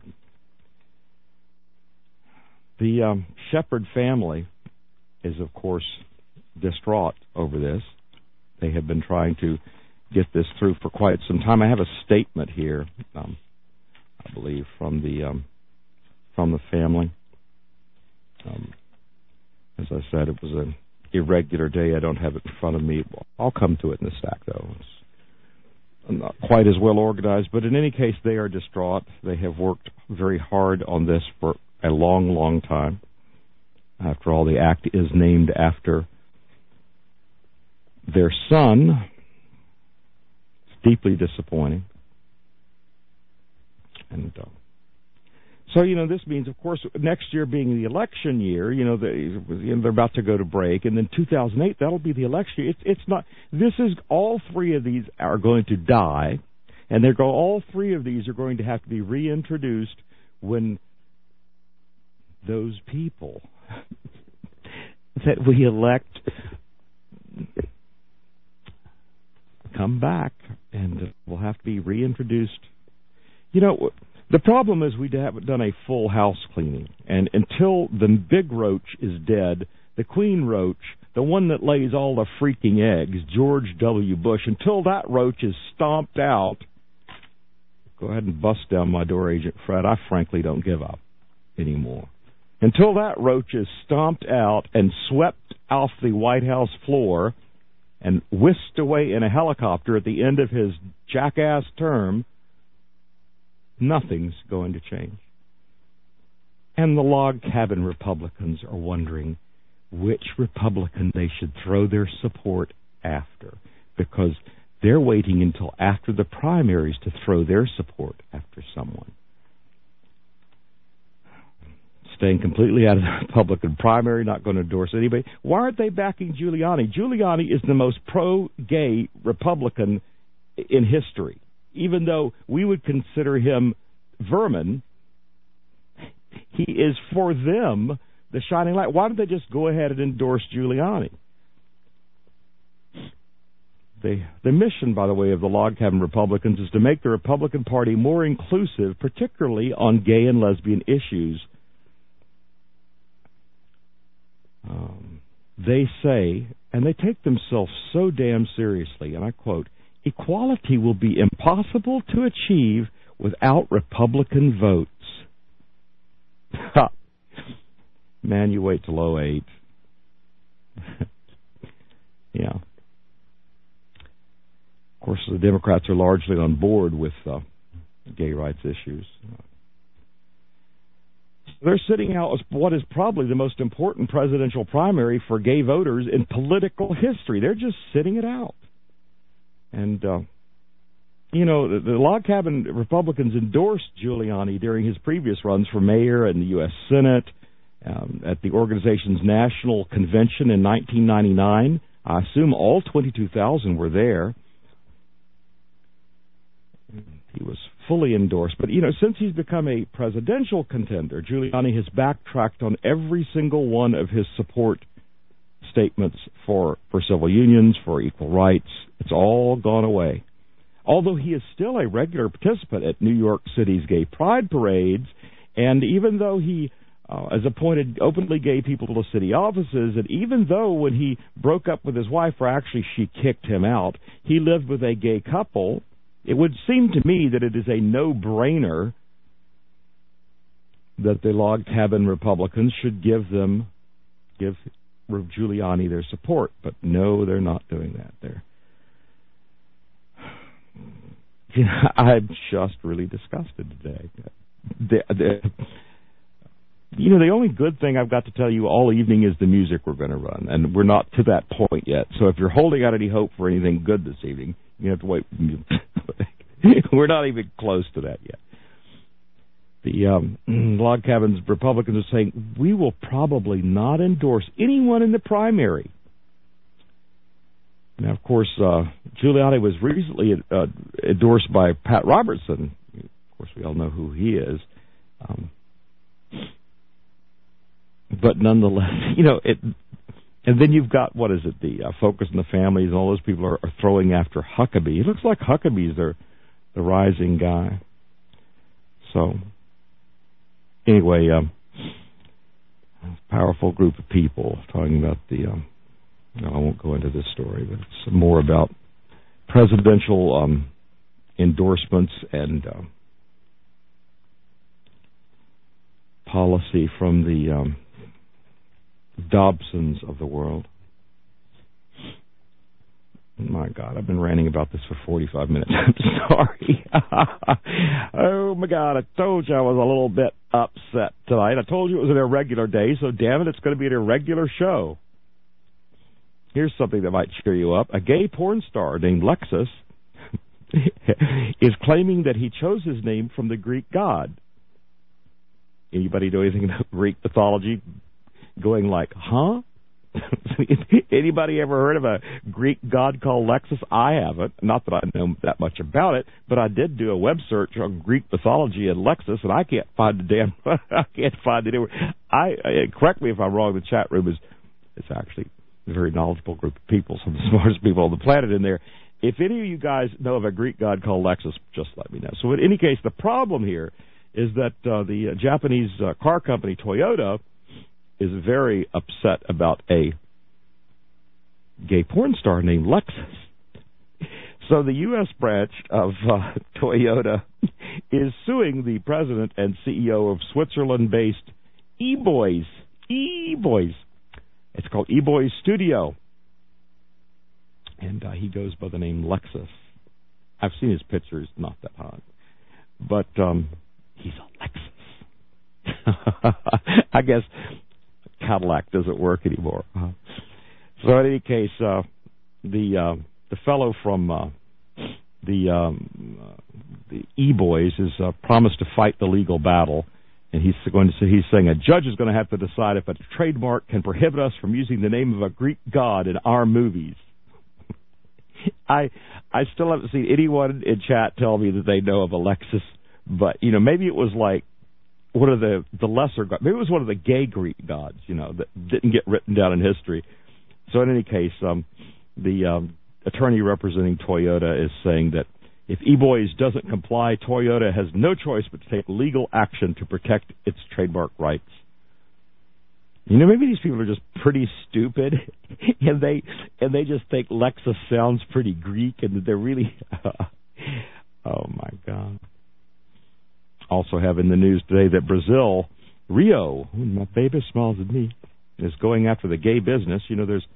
Shepherd family is, of course, distraught over this. They have been trying to get this through for quite some time. I have a statement here, I believe, from the family. As I said, it was an irregular day. I don't have it in front of me. I'll come to it in a sec, though. It's not quite as well organized, but in any case, they are distraught. They have worked very hard on this for a long, long time. After all, the act is named after their son. It's deeply disappointing. And so, this means, of course, next year being the election year, they're about to go to break, and then 2008, that'll be the election year. It's not, this is, all three of these are going to die, and all three of these are going to have to be reintroduced when those people that we elect come back, and will have to be reintroduced. The problem is we haven't done a full house cleaning, and until the big roach is dead, the queen roach, the one that lays all the freaking eggs, George W. Bush, until that roach is stomped out, go ahead and bust down my door, Agent Fred. I frankly don't give up anymore. Until that roach is stomped out and swept off the White House floor and whisked away in a helicopter at the end of his jackass term, nothing's going to change. And the log cabin Republicans are wondering which Republican they should throw their support after, because they're waiting until after the primaries to throw their support after someone. Staying completely out of the Republican primary, not going to endorse anybody. Why aren't they backing Giuliani? Giuliani is the most pro-gay Republican in history. Even though we would consider him vermin, he is, for them, the shining light. Why don't they just go ahead and endorse Giuliani? The mission, by the way, of the log cabin Republicans is to make the Republican Party more inclusive, particularly on gay and lesbian issues. They say, and they take themselves so damn seriously, and I quote, "Equality will be impossible to achieve without Republican votes." Ha! Man, you wait till 08. Yeah. Of course, the Democrats are largely on board with gay rights issues. They're sitting out what is probably the most important presidential primary for gay voters in political history. They're just sitting it out. And, the log cabin Republicans endorsed Giuliani during his previous runs for mayor and the U.S. Senate, at the organization's national convention in 1999. I assume all 22,000 were there. He was fully endorsed. But, since he's become a presidential contender, Giuliani has backtracked on every single one of his support statements for civil unions, for equal rights. It's all gone away. although he is still a regular participant at New York City's gay pride parades, and even though he has appointed openly gay people to city offices, and even though when he broke up with his wife, or actually she kicked him out, he lived with a gay couple, it would seem to me that it is a no-brainer that the log cabin Republicans should give Giuliani their support. But no, they're not doing that. I'm just really disgusted today. The only good thing I've got to tell you all evening is the music we're going to run, and we're not to that point yet. So if you're holding out any hope for anything good this evening, you have to wait. We're not even close to that yet. The log cabin's Republicans are saying, we will probably not endorse anyone in the primary. Now, of course, Giuliani was recently endorsed by Pat Robertson. Of course, we all know who he is. But nonetheless, and then you've got, what is it, the Focus on the Families, and all those people are throwing after Huckabee. It looks like Huckabee's the rising guy. So, anyway, powerful group of people talking about I won't go into this story, but it's more about presidential endorsements and policy from the Dobsons of the world. My God, I've been ranting about this for 45 minutes. I'm sorry. Oh, my God, I told you I was a little bit upset tonight. I told you it was an irregular day, so damn it, it's going to be an irregular show. Here's something that might cheer you up. A gay porn star named Lexus is claiming that he chose his name from the Greek god. Anybody know anything about Greek mythology? Going like, huh? Anybody ever heard of a Greek god called Lexus? I haven't. Not that I know that much about it, but I did do a web search on Greek mythology and Lexus, and I can't find I can't find it anywhere. Correct me if I'm wrong. The chat room it's actually a very knowledgeable group of people, some of the smartest people on the planet in there. If any of you guys know of a Greek god called Lexus, just let me know. So in any case, the problem here is that the Japanese car company Toyota is very upset about a gay porn star named Lexus. So the U.S. branch of Toyota is suing the president and CEO of Switzerland-based eBoys. It's called eBoys Studio. And he goes by the name Lexus. I've seen his picture. He's not that hot. But he's a Lexus. I guess Cadillac doesn't work anymore. So in any case, the fellow from the eBoys is promised to fight the legal battle, and he's saying a judge is going to have to decide if a trademark can prohibit us from using the name of a Greek god in our movies. I still haven't seen anyone in chat tell me that they know of a Lexus, but maybe it was like one of the lesser gods. Maybe it was one of the gay Greek gods, that didn't get written down in history. So in any case, the attorney representing Toyota is saying that if eBoys doesn't comply, Toyota has no choice but to take legal action to protect its trademark rights. Maybe these people are just pretty stupid, and they just think Lexus sounds pretty Greek, and they're really, oh my God. Also have in the news today that Brazil, Rio, my baby smiles at me, is going after the gay business. There's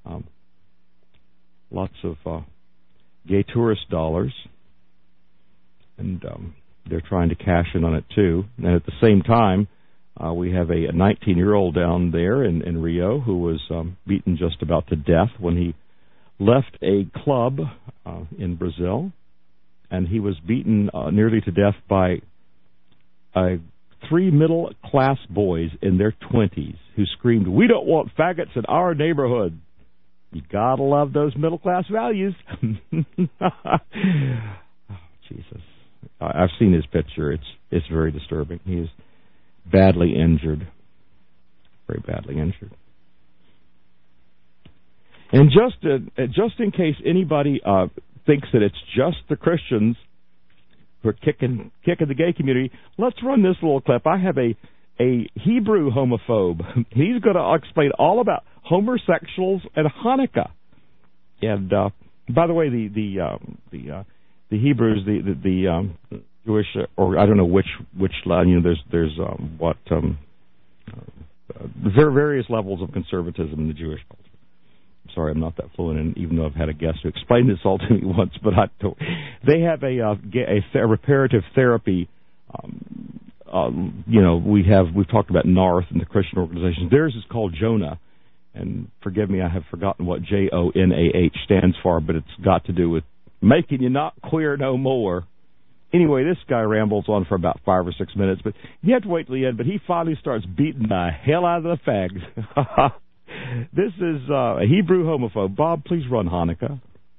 lots of gay tourist dollars, and they're trying to cash in on it too. And at the same time, we have a 19-year-old down there in Rio who was beaten just about to death when he left a club in Brazil, and he was beaten nearly to death by three middle-class boys in their 20s who screamed, "We don't want faggots in our neighborhood." You gotta love those middle-class values. Oh, Jesus. I've seen his picture. It's very disturbing. He is badly injured. Very badly injured. And just in case anybody thinks that it's just the Christians who are kicking the gay community. Let's run this little clip. I have a Hebrew homophobe. He's going to explain all about homosexuals and Hanukkah. And by the way, the Hebrews, the Jewish, or I don't know which line. There's various levels of conservatism in the Jewish culture. I'm sorry, I'm not that fluent, and even though I've had a guest who explained this all to me once, but they have a reparative therapy. We've talked about NARTH and the Christian organizations. Theirs is called Jonah, and forgive me, I have forgotten what JONAH stands for, but it's got to do with making you not queer no more. Anyway, this guy rambles on for about 5 or 6 minutes, but you have to wait till the end. But he finally starts beating the hell out of the fags. This is a Hebrew homophobe. Bob, please run Hanukkah.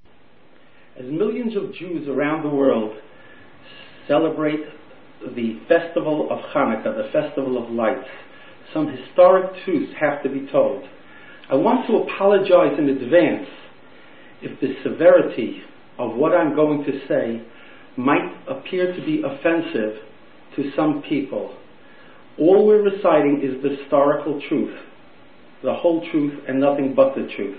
As millions of Jews around the world celebrate the festival of Hanukkah, the festival of lights, some historic truths have to be told. I want to apologize in advance if the severity of what I'm going to say might appear to be offensive to some people. All we're reciting is the historical truth, the whole truth and nothing but the truth.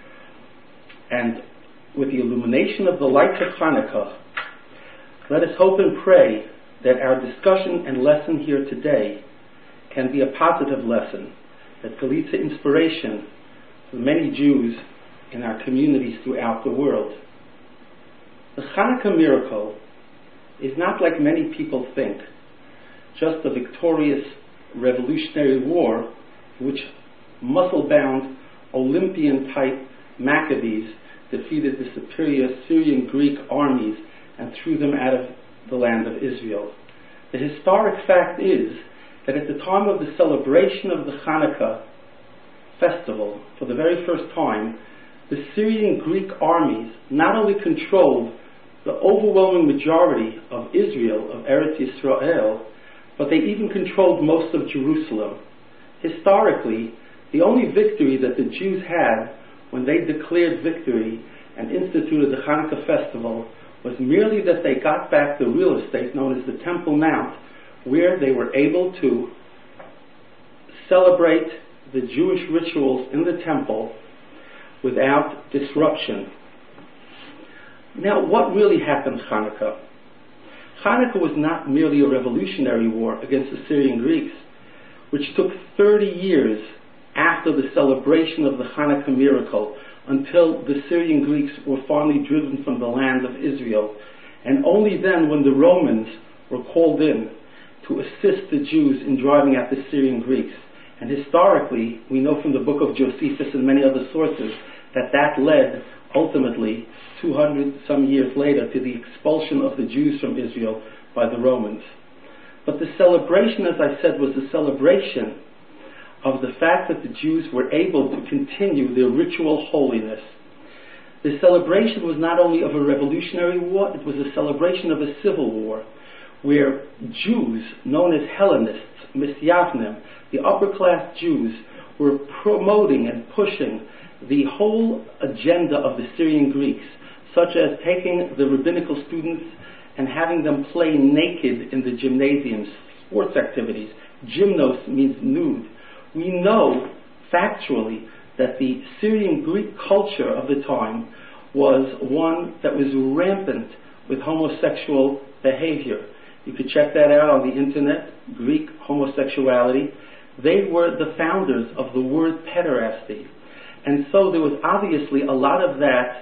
And with the illumination of the lights of Hanukkah, let us hope and pray that our discussion and lesson here today can be a positive lesson that can lead to inspiration for many Jews in our communities throughout the world. The Hanukkah miracle is not, like many people think, just a victorious revolutionary war in which muscle-bound Olympian-type Maccabees defeated the superior Syrian Greek armies and threw them out of the land of Israel. The historic fact is that at the time of the celebration of the Hanukkah festival, for the very first time, the Syrian Greek armies not only controlled the overwhelming majority of Israel, of Eretz Yisrael, but they even controlled most of Jerusalem. Historically, the only victory that the Jews had when they declared victory and instituted the Hanukkah festival was merely that they got back the real estate known as the Temple Mount, where they were able to celebrate the Jewish rituals in the temple without disruption. Now, what really happened Hanukkah? Hanukkah was not merely a revolutionary war against the Syrian Greeks, which took 30 years after the celebration of the Hanukkah miracle until the Syrian Greeks were finally driven from the land of Israel. And only then, when the Romans were called in to assist the Jews in driving out the Syrian Greeks. And historically, we know from the book of Josephus and many other sources that led ultimately 200 some years later to the expulsion of the Jews from Israel by the Romans. But the celebration, as I said, was the celebration of the fact that the Jews were able to continue their ritual holiness. The celebration was not only of a revolutionary war, it was a celebration of a civil war, where Jews, known as Hellenists, Misyavnim, the upper-class Jews, were promoting and pushing the whole agenda of the Syrian Greeks, such as taking the rabbinical students and having them play naked in the gymnasiums, sports activities. Gymnos means nude. We know factually that the Syrian Greek culture of the time was one that was rampant with homosexual behavior. You could check that out on the internet, Greek homosexuality. They were the founders of the word pederasty. And so there was obviously a lot of that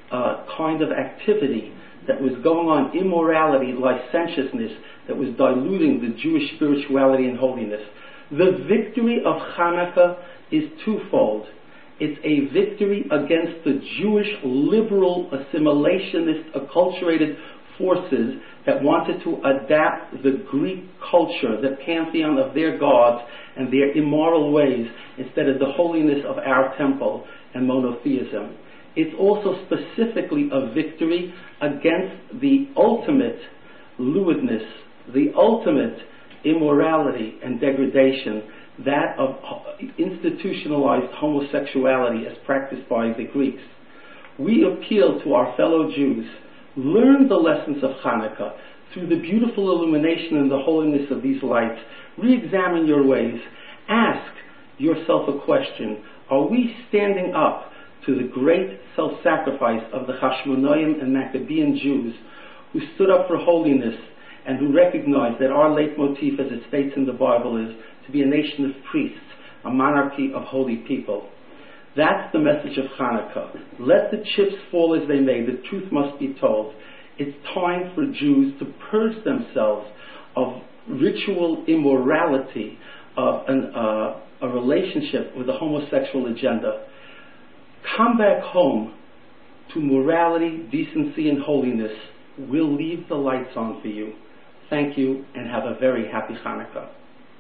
kind of activity that was going on, immorality, licentiousness, that was diluting the Jewish spirituality and holiness. The victory of Hanukkah is twofold. It's a victory against the Jewish liberal assimilationist acculturated forces that wanted to adapt the Greek culture, the pantheon of their gods and their immoral ways, instead of the holiness of our temple and monotheism. It's also specifically a victory against the ultimate lewdness, the ultimate immorality and degradation, that of institutionalized homosexuality as practiced by the Greeks. we appeal to our fellow Jews. Learn the lessons of Hanukkah through the beautiful illumination and the holiness of these lights. Re-examine your ways. Ask yourself a question. Are we standing up to the great self-sacrifice of the Hashmonaim and Maccabean Jews who stood up for holiness and who recognized that our leitmotif, as it states in the Bible, is to be a nation of priests, a monarchy of holy people? That's the message of Hanukkah. Let the chips fall as they may. The truth must be told. It's time for Jews to purge themselves of ritual immorality, of a relationship with a homosexual agenda. Come back home to morality, decency, and holiness. We'll leave the lights on for you. Thank you, and have a very happy Hanukkah.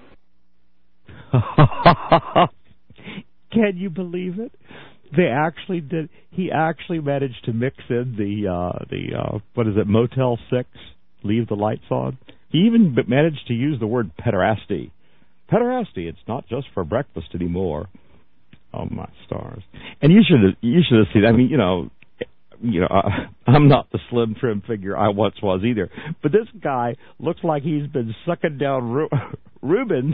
Can you believe it? They actually did. He actually managed to mix in the what is it, Motel 6, leave the lights on. He even managed to use the word pederasty. Pederasty, it's not just for breakfast anymore. Oh my stars! And you should have seen. I mean, I'm not the slim trim figure I once was either. But this guy looks like he's been sucking down Rubens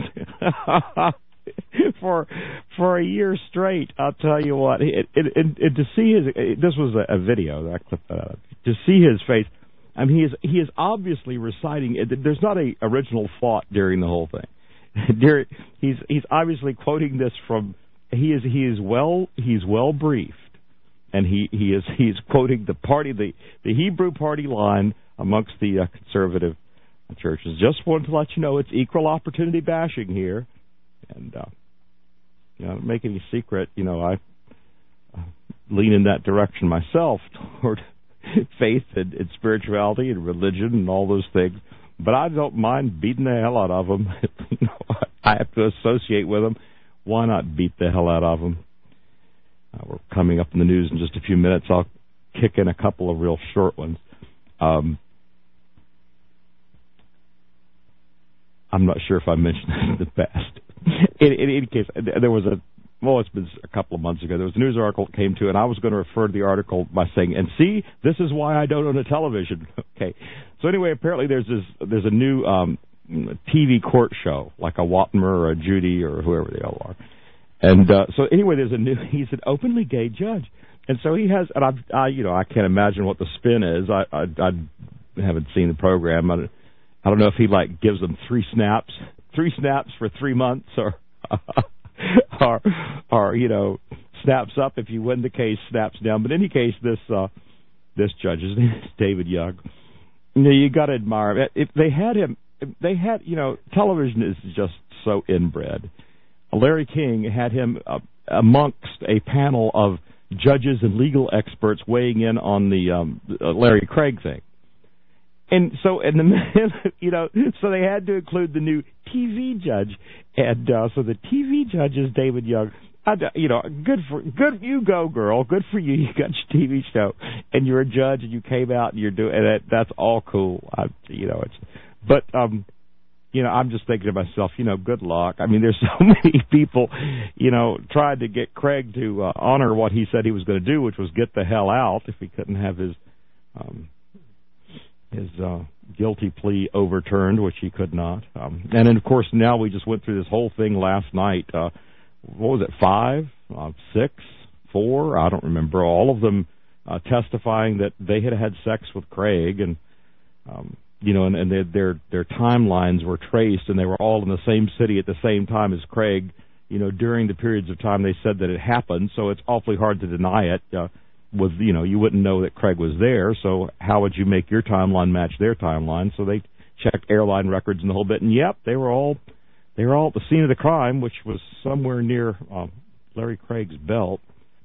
for a year straight. I'll tell you what. And to see this was a video that I clipped that up. To see his face, I mean, he is obviously reciting. There's not a original thought during the whole thing. He's obviously quoting this from. He's well briefed, and he's quoting the Hebrew party line amongst the conservative churches. Just wanted to let you know it's equal opportunity bashing here, and don't make any secret. I lean in that direction myself toward faith and spirituality and religion and all those things. But I don't mind beating the hell out of them. I have to associate with them. Why not beat the hell out of them? We're coming up in the news in just a few minutes. I'll kick in a couple of real short ones. I'm not sure if I mentioned this in the past. In any case, there was it's been a couple of months ago, there was a news article that came to, and I was going to refer to the article by saying, and see, this is why I don't own a television. Okay. So anyway, apparently there's a new TV court show, like a Watmer or a Judy or whoever they all are. And so anyway, he's an openly gay judge. And so he has, and I can't imagine what the spin is. I haven't seen the program. I don't know if he gives them three snaps for 3 months, or snaps up if you win the case, snaps down. But in any case, this judge, his name is David Young. You got to admire him. If they had television is just so inbred. Larry King had him amongst a panel of judges and legal experts weighing in on the Larry Craig thing. And so, so they had to include the new TV judge, and so the TV judge is David Young. Good you go, girl. Good for you. You got your TV show, and you're a judge, and you came out, and you're doing, and that's all cool. I'm just thinking to myself, good luck. I mean, there's so many people, tried to get Craig to honor what he said he was going to do, which was get the hell out if he couldn't have his guilty plea overturned, which he could not. And then, of course, now we just went through this whole thing last night. What was it, 5, 6, 4? I don't remember. All of them testifying that they had sex with Craig, and and their timelines were traced, and they were all in the same city at the same time as Craig, during the periods of time they said that it happened. So it's awfully hard to deny it. You wouldn't know that Craig was there, so how would you make your timeline match their timeline? So they checked airline records and the whole bit, and yep, they were all at the scene of the crime, which was somewhere near Larry Craig's belt.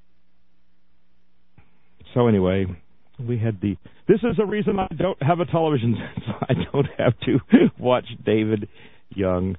So anyway, we had this is the reason I don't have a television, so I don't have to watch David Young.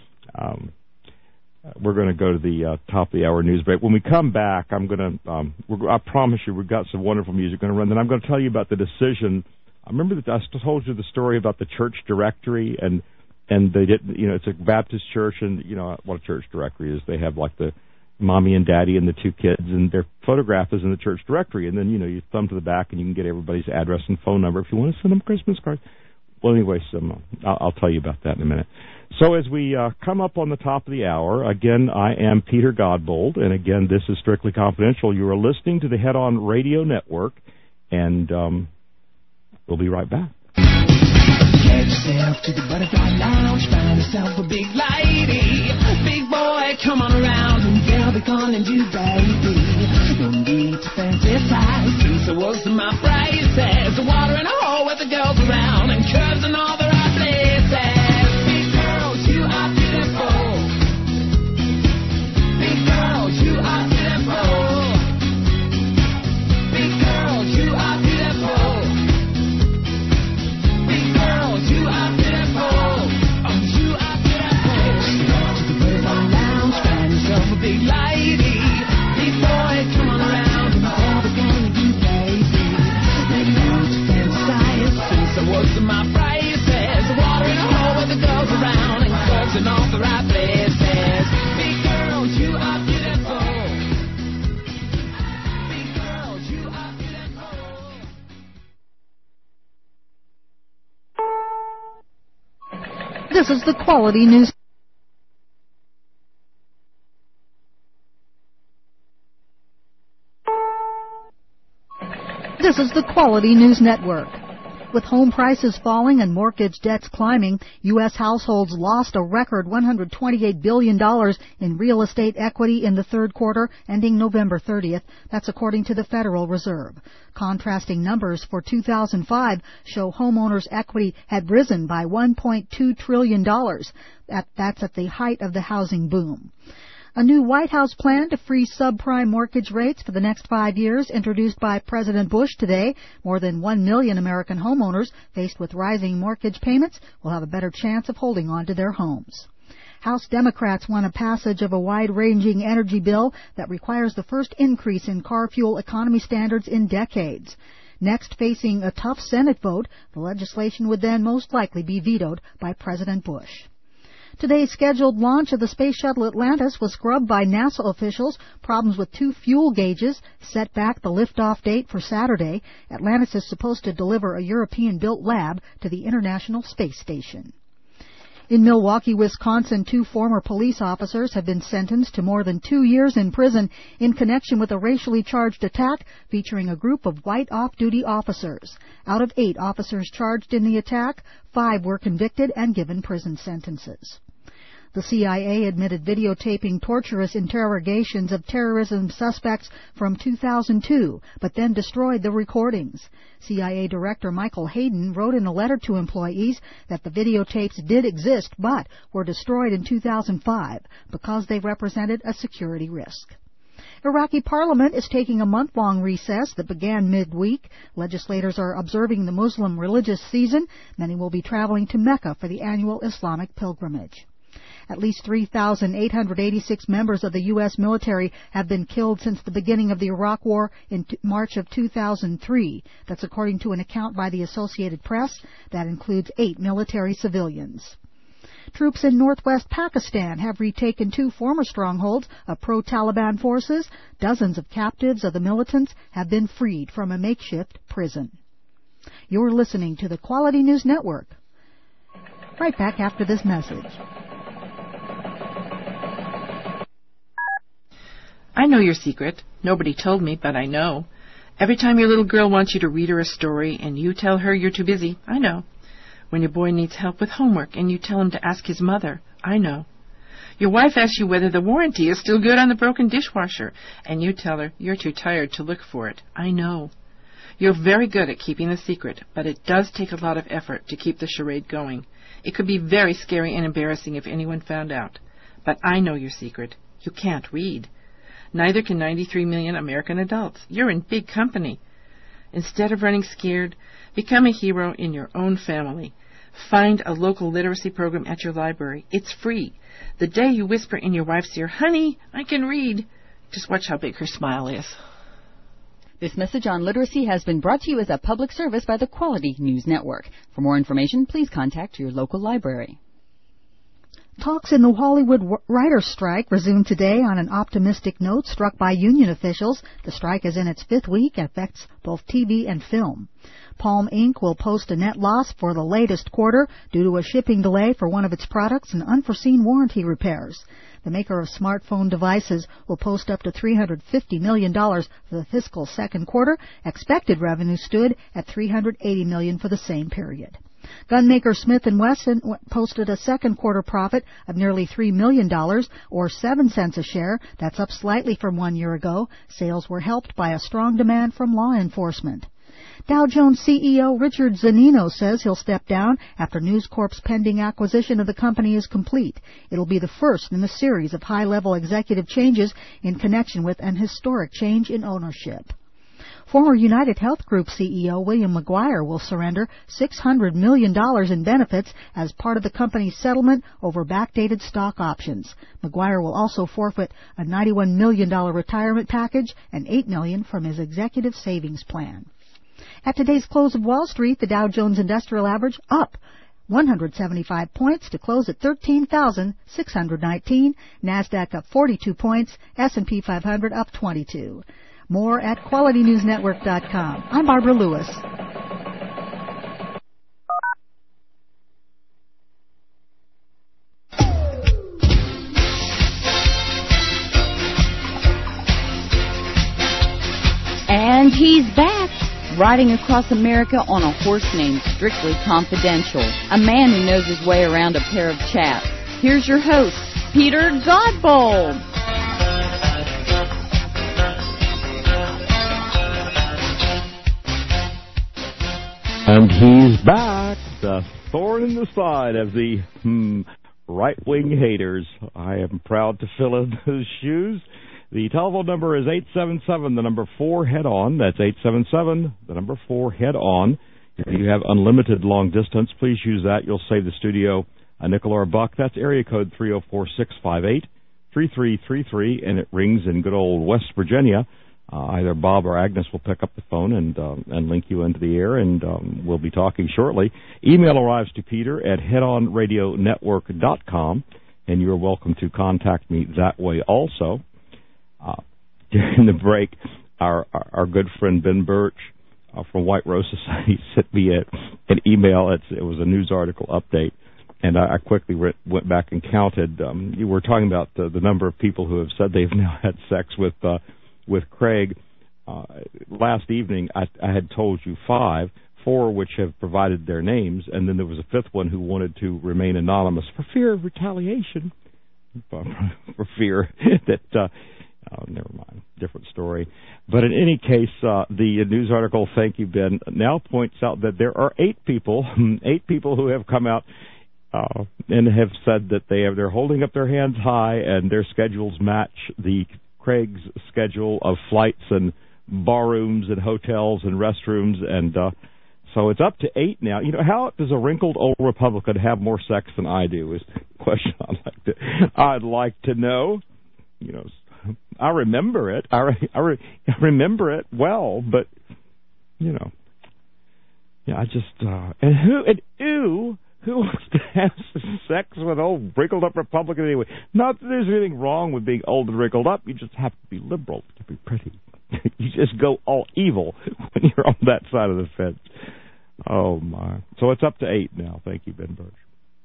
We're going to go to the top of the hour news break. When we come back, I'm going to, I promise you, we've got some wonderful music going to run. Then I'm going to tell you about the decision. I remember that I told you the story about the church directory, and they didn't, it's a Baptist church, and what a church directory is. They have mommy and daddy and the two kids, and their photograph is in the church directory. And then, you thumb to the back and you can get everybody's address and phone number if you want to send them Christmas cards. Well, anyway, I'll tell you about that in a minute. So as we come up on the top of the hour, again, I am Peter Godbold, and again, this is Strictly Confidential. You are listening to the Head On Radio Network, and we'll be right back. Get yourself to the Butterfly Lounge, find yourself a big lady. Big boy, come on around, and they'll be calling you baby. No need to fantasize, since I was my prices. Water in a hole with the girls around, and curves in all the right places. Big girls, you are beautiful. Big girls, you are beautiful. Big girls, you are beautiful. Big girls, you are beautiful. Oh, you are beautiful. To the Butterfly Lounge, find yourself a big lady. Big boy, come on around, and I'll be calling you baby. No need to fantasize, since I was my prices. Water in a hole with the girls around, and curves in all the right places. Big girls, you are beautiful. Big girls, you are beautiful. This is the Quality News. This is the Quality News Network. With home prices falling and mortgage debts climbing, U.S. households lost a record $128 billion in real estate equity in the third quarter, ending November 30th. That's according to the Federal Reserve. Contrasting numbers for 2005 show homeowners' equity had risen by $1.2 trillion. That's at the height of the housing boom. A new White House plan to freeze subprime mortgage rates for the next 5 years, introduced by President Bush today. More than 1 million American homeowners faced with rising mortgage payments will have a better chance of holding on to their homes. House Democrats won a passage of a wide-ranging energy bill that requires the first increase in car fuel economy standards in decades. Next, facing a tough Senate vote, the legislation would then most likely be vetoed by President Bush. Today's scheduled launch of the Space Shuttle Atlantis was scrubbed by NASA officials. Problems with 2 fuel gauges set back the liftoff date for Saturday. Atlantis is supposed to deliver a European-built lab to the International Space Station. In Milwaukee, Wisconsin, 2 former police officers have been sentenced to more than 2 years in prison in connection with a racially charged attack featuring a group of white off-duty officers. Out of 8 officers charged in the attack, 5 were convicted and given prison sentences. The CIA admitted videotaping torturous interrogations of terrorism suspects from 2002, but then destroyed the recordings. CIA Director Michael Hayden wrote in a letter to employees that the videotapes did exist, but were destroyed in 2005 because they represented a security risk. Iraqi Parliament is taking a month-long recess that began midweek. Legislators are observing the Muslim religious season. Many will be traveling to Mecca for the annual Islamic pilgrimage. At least 3,886 members of the U.S. military have been killed since the beginning of the Iraq War in March of 2003. That's according to an account by the Associated Press. That includes 8 military civilians. Troops in northwest Pakistan have retaken 2 former strongholds of pro-Taliban forces. Dozens of captives of the militants have been freed from a makeshift prison. You're listening to the Quality News Network. Right back after this message. I know your secret. Nobody told me, but I know. Every time your little girl wants you to read her a story and you tell her you're too busy, I know. When your boy needs help with homework and you tell him to ask his mother, I know. Your wife asks you whether the warranty is still good on the broken dishwasher and you tell her you're too tired to look for it, I know. You're very good at keeping the secret, but it does take a lot of effort to keep the charade going. It could be very scary and embarrassing if anyone found out. But I know your secret. You can't read. Neither can 93 million American adults. You're in big company. Instead of running scared, become a hero in your own family. Find a local literacy program at your library. It's free. The day you whisper in your wife's ear, "Honey, I can read," just watch how big her smile is. This message on literacy has been brought to you as a public service by the Quality News Network. For more information, please contact your local library. Talks in the Hollywood writers' strike resumed today on an optimistic note struck by union officials. The strike is in its 5th week and affects both TV and film. Palm Inc. will post a net loss for the latest quarter due to a shipping delay for one of its products and unforeseen warranty repairs. The maker of smartphone devices will post up to $350 million for the fiscal second quarter. Expected revenue stood at $380 million for the same period. Gunmaker Smith & Wesson posted a second quarter profit of nearly $3 million, or 7 cents a share. That's up slightly from 1 year ago. Sales were helped by a strong demand from law enforcement. Dow Jones CEO Richard Zannino says he'll step down after News Corp's pending acquisition of the company is complete. It'll be the first in a series of high-level executive changes in connection with an historic change in ownership. Former United Health Group CEO William McGuire will surrender $600 million in benefits as part of the company's settlement over backdated stock options. McGuire will also forfeit a $91 million retirement package and $8 million from his executive savings plan. At today's close of Wall Street, the Dow Jones Industrial Average up 175 points to close at 13,619. NASDAQ up 42 points. S&P 500 up 22. More at QualityNewsNetwork.com. I'm Barbara Lewis. And he's back, riding across America on a horse named Strictly Confidential, a man who knows his way around a pair of chaps. Here's your host, Peter Godbold. And he's back, the thorn in the side of the right-wing haters. I am proud to fill in those shoes. The telephone number is 877, the number 4, head-on. That's 877, the number 4, head-on. If you have unlimited long distance, please use that. You'll save the studio a nickel or a buck. That's area code 304-658-3333, and it rings in good old West Virginia. Either Bob or Agnes will pick up the phone and link you into the air, and we'll be talking shortly. Email arrives to Peter at headonradionetwork.com, and you're welcome to contact me that way also. During the break, our good friend Ben Birch from White Rose Society sent me an email. It was a news article update, and I quickly went back and counted. You were talking about the number of people who have said they've now had sex with Craig. Last evening, I had told you 5, 4 which have provided their names, and then there was a 5th one who wanted to remain anonymous for fear of retaliation, for fear that, never mind, different story. But in any case, the news article, thank you, Ben, now points out that there are 8 people who have come out and have said that they're holding up their hands high and their schedules match the Craig's schedule of flights and barrooms and hotels and restrooms, and so it's up to 8 now. You know, how does a wrinkled old Republican have more sex than I do is the question I'd like to know. You know, I remember it. I remember it well, but you know, yeah, I just who wants to have sex with old wrinkled up Republican anyway? Not that there's anything wrong with being old and wrinkled up. You just have to be liberal to be pretty. You just go all evil when you're on that side of the fence. Oh my! So it's up to 8 now. Thank you, Ben Birch.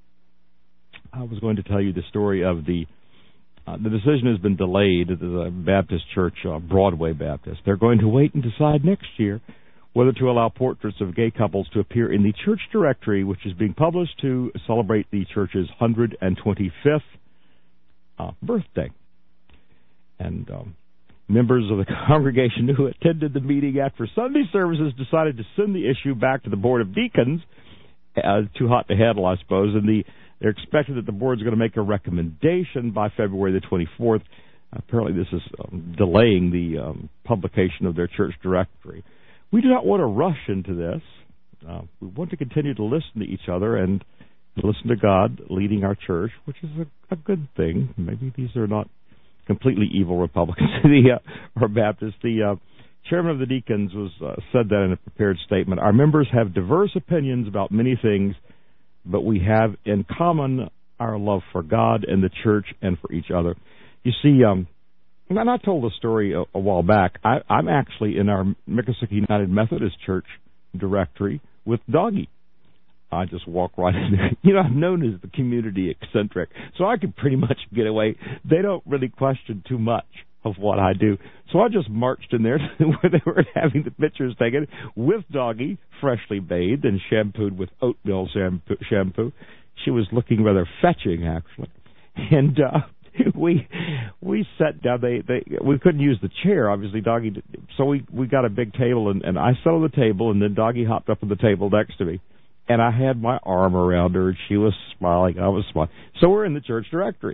I was going to tell you the story of the decision has been delayed at the Baptist Church, Broadway Baptist. They're going to wait and decide next year whether to allow portraits of gay couples to appear in the church directory, which is being published to celebrate the church's 125th birthday. And members of the congregation who attended the meeting after Sunday services decided to send the issue back to the Board of Deacons. Too hot to handle, I suppose, and they're expecting that the board's going to make a recommendation by February the 24th. Apparently this is delaying the publication of their church directory. We do not want to rush into this. We want to continue to listen to each other and listen to God leading our church, which is a good thing. Maybe these are not completely evil Republicans or Baptists. The chairman of the deacons said that in a prepared statement. Our members have diverse opinions about many things, but we have in common our love for God and the church and for each other. You see, and I told a story a while back. I'm actually in our Mickasuk United Methodist Church directory with Doggy. I just walk right in there. You know, I'm known as the community eccentric, so I can pretty much get away. They don't really question too much of what I do. So I just marched in there where they were having the pictures taken with Doggy, freshly bathed and shampooed with oatmeal shampoo. She was looking rather fetching, actually. And we sat down. We couldn't use the chair, obviously. Doggy did, so we got a big table, and I sat on the table, and then Doggy hopped up on the table next to me, and I had my arm around her, and she was smiling. I was smiling. So we're in the church directory,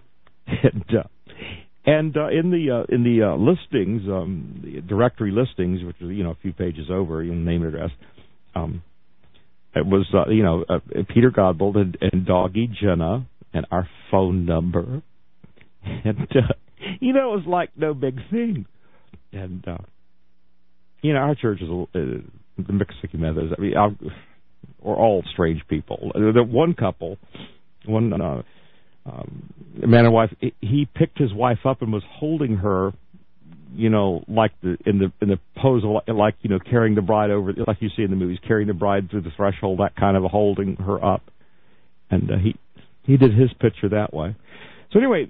and in the listings, the directory listings, which is a few pages over, name and address. It was Peter Godbold and Doggy Jenna and our phone number. And, it was like no big thing. And, our church is the Mickasuk Methodist. I mean, we're all strange people. The one couple, man and wife, he picked his wife up and was holding her, like in the pose of like, carrying the bride over, like you see in the movies, carrying the bride through the threshold, that kind of holding her up. And he did his picture that way. So anyway,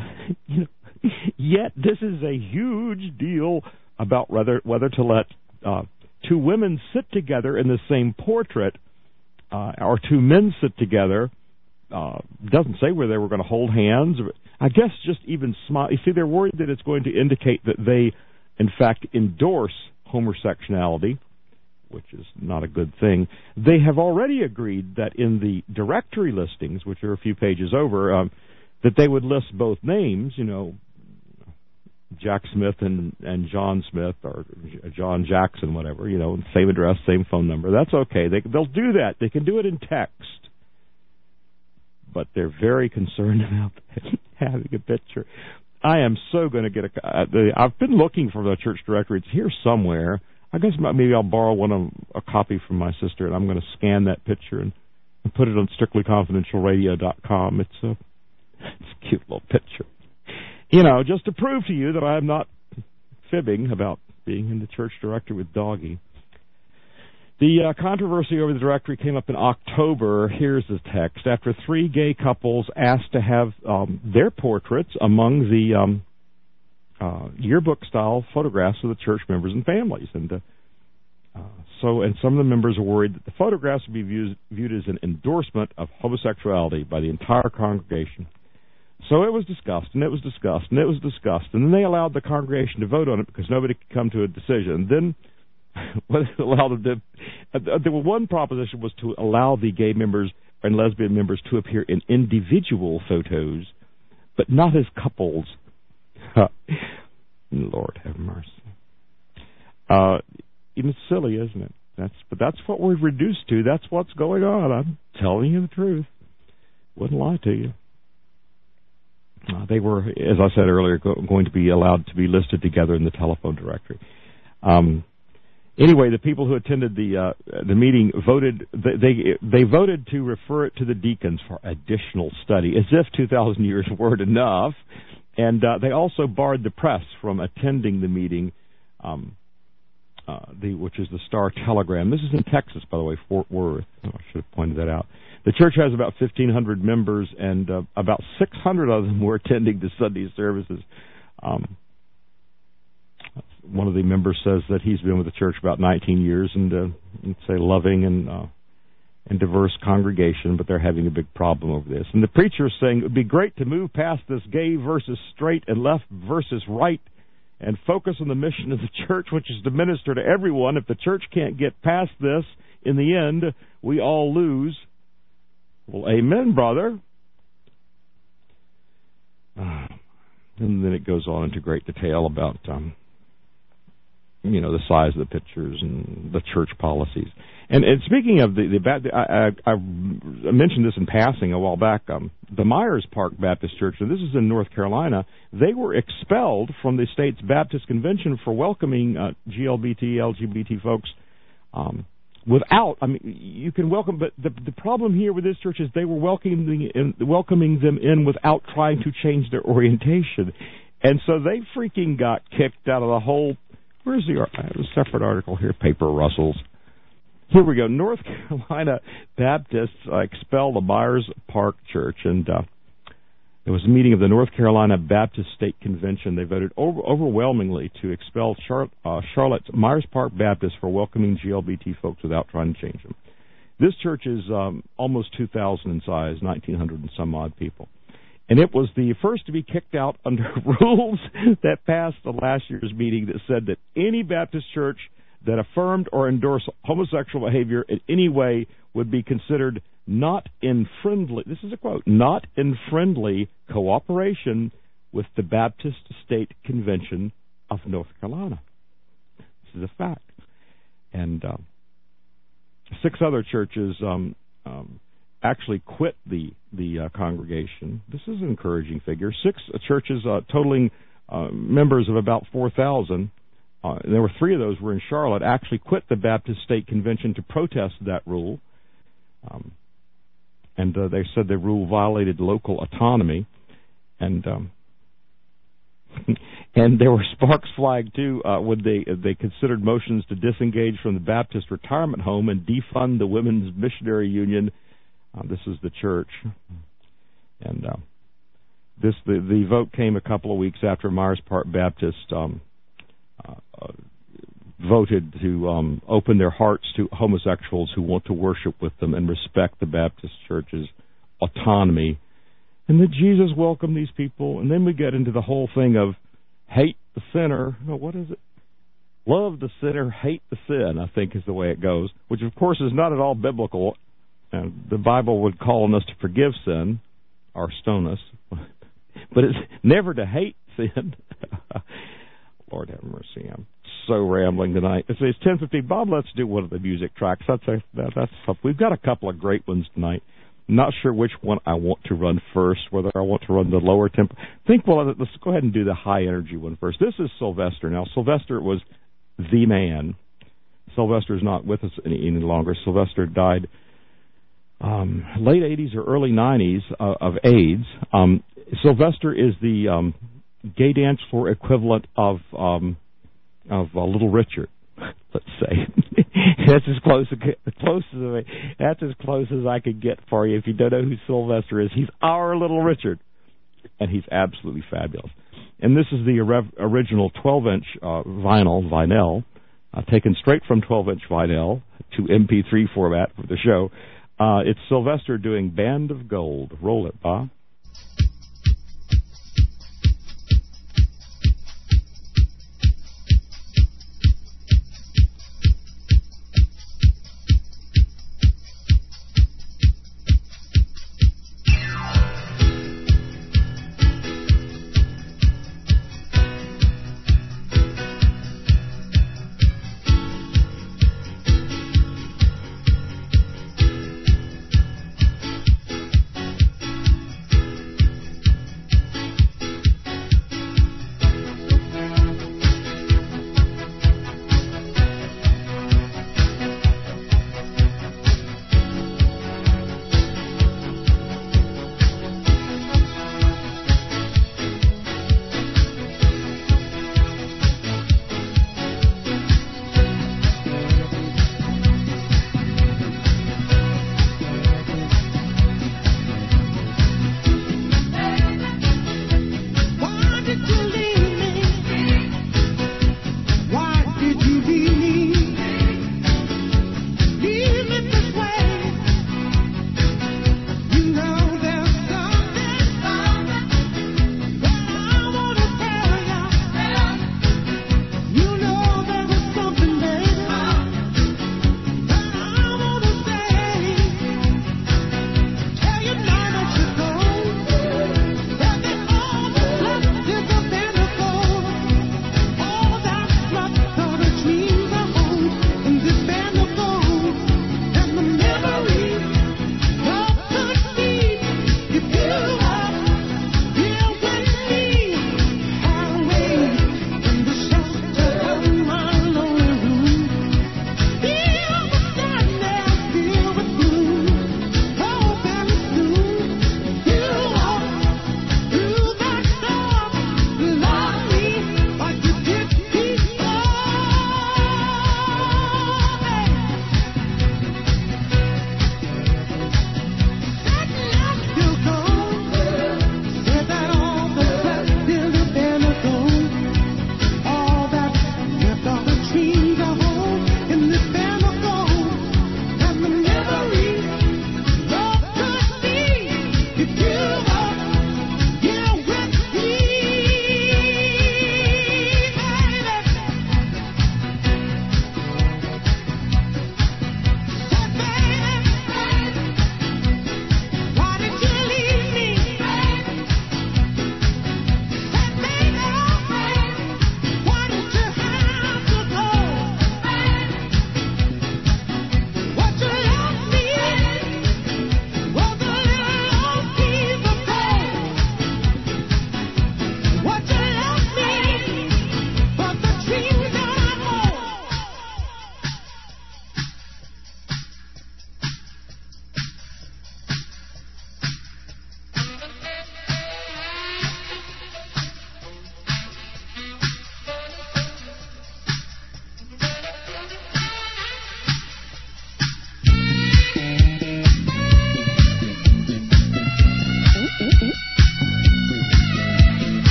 yet this is a huge deal about whether to let two women sit together in the same portrait or two men sit together. Doesn't say where they were going to hold hands. I guess just even smile. You see, they're worried that it's going to indicate that they, in fact, endorse homosexuality, which is not a good thing. They have already agreed that in the directory listings, which are a few pages over, that they would list both names, Jack Smith and John Smith, or John Jackson, whatever, same address, same phone number. That's okay. They'll do that. They can do it in text. But they're very concerned about having a picture. I am so going to get I've been looking for the church directory. It's here somewhere. I guess maybe I'll borrow a copy from my sister, and I'm going to scan that picture and put it on strictlyconfidentialradio.com. It's a cute little picture. Just to prove to you that I am not fibbing about being in the church directory with Doggy. The controversy over the directory came up in October. Here's the text. After 3 gay couples asked to have their portraits among the yearbook-style photographs of the church members and families. And some of the members are worried that the photographs would be viewed as an endorsement of homosexuality by the entire congregation. So it was discussed, and it was discussed, and it was discussed, and then they allowed the congregation to vote on it because nobody could come to a decision. Then the one proposition was to allow the gay members and lesbian members to appear in individual photos, but not as couples. Lord have mercy. It's silly, isn't it? But that's what we're reduced to. That's what's going on. I'm telling you the truth. Wouldn't lie to you. They were, as I said earlier, going to be allowed to be listed together in the telephone directory. Anyway, the people who attended the meeting voted. They voted to refer it to the deacons for additional study, as if 2,000 years weren't enough. And they also barred the press from attending the meeting, which is the Star Telegram. This is in Texas, by the way, Fort Worth. I should have pointed that out. The church has about 1,500 members, and about 600 of them were attending the Sunday services. One of the members says that he's been with the church about 19 years, and it's a loving and diverse congregation, but they're having a big problem over this. And the preacher is saying it would be great to move past this gay versus straight and left versus right and focus on the mission of the church, which is to minister to everyone. If the church can't get past this, in the end, we all lose. Well, amen, brother. And then it goes on into great detail about, the size of the pictures and the church policies. And speaking of I mentioned this in passing a while back. The Myers Park Baptist Church, and this is in North Carolina, they were expelled from the state's Baptist Convention for welcoming LGBT folks without, I mean, you can welcome, but the problem here with this church is they were welcoming them in without trying to change their orientation. And so they freaking got kicked out of the whole, where's I have a separate article here, Paper Rustles. Here we go. North Carolina Baptists expel the Myers Park Church, and there was a meeting of the North Carolina Baptist State Convention. They voted overwhelmingly to expel Charlotte's Myers Park Baptist for welcoming GLBT folks without trying to change them. This church is almost 2,000 in size, 1,900 and some odd people. And it was the first to be kicked out under rules that passed the last year's meeting that said that any Baptist church that affirmed or endorsed homosexual behavior in any way would be considered not in friendly, this is a quote, not in friendly cooperation with the Baptist State Convention of North Carolina. This is a fact. And 6 other churches actually quit the congregation. This is an encouraging figure. 6 churches totaling members of about 4,000. There were 3 of those were in Charlotte, actually quit the Baptist State Convention to protest that rule. And they said the rule violated local autonomy. And and there were sparks flagged, too, when they considered motions to disengage from the Baptist retirement home and defund the Women's Missionary Union. This is the church. And the vote came a couple of weeks after Myers Park Baptist voted to open their hearts to homosexuals who want to worship with them and respect the Baptist Church's autonomy. And that Jesus welcomed these people. And then we get into the whole thing of hate the sinner. No, what is it? Love the sinner, hate the sin, I think is the way it goes, which, of course, is not at all biblical. The Bible would call on us to forgive sin or stone us, but it's never to hate sin. Lord have mercy, I'm so rambling tonight. It's 10:50. Bob, let's do one of the music tracks. That's tough. We've got a couple of great ones tonight. I'm not sure which one I want to run first, whether I want to run the lower tempo. Let's go ahead and do the high-energy one first. This is Sylvester. Now, Sylvester was the man. Sylvester's not with us any longer. Sylvester died late 80s or early 90s of AIDS. Sylvester is the gay dance floor equivalent of Little Richard, let's say. That's as close as I could get for you. If you don't know who Sylvester is, he's our Little Richard, and he's absolutely fabulous. And this is the original 12-inch vinyl, taken straight from 12-inch vinyl to MP3 format for the show. It's Sylvester doing Band of Gold. Roll it, Bob.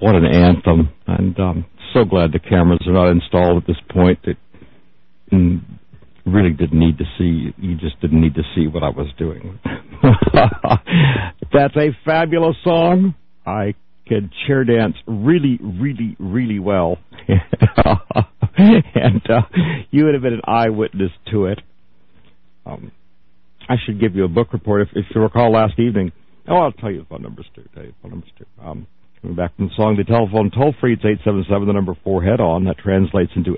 what an anthem. And so glad the cameras are not installed at this point. It really didn't need to see. You just didn't need to see what I was doing. That's a fabulous song. I can chair dance really, really, really well. And you would have been an eyewitness to it. I should give you a book report. If you recall last evening, I'll tell you the phone numbers too. Coming back from the song, the telephone toll-free, it's 877, the number 4, head-on. That translates into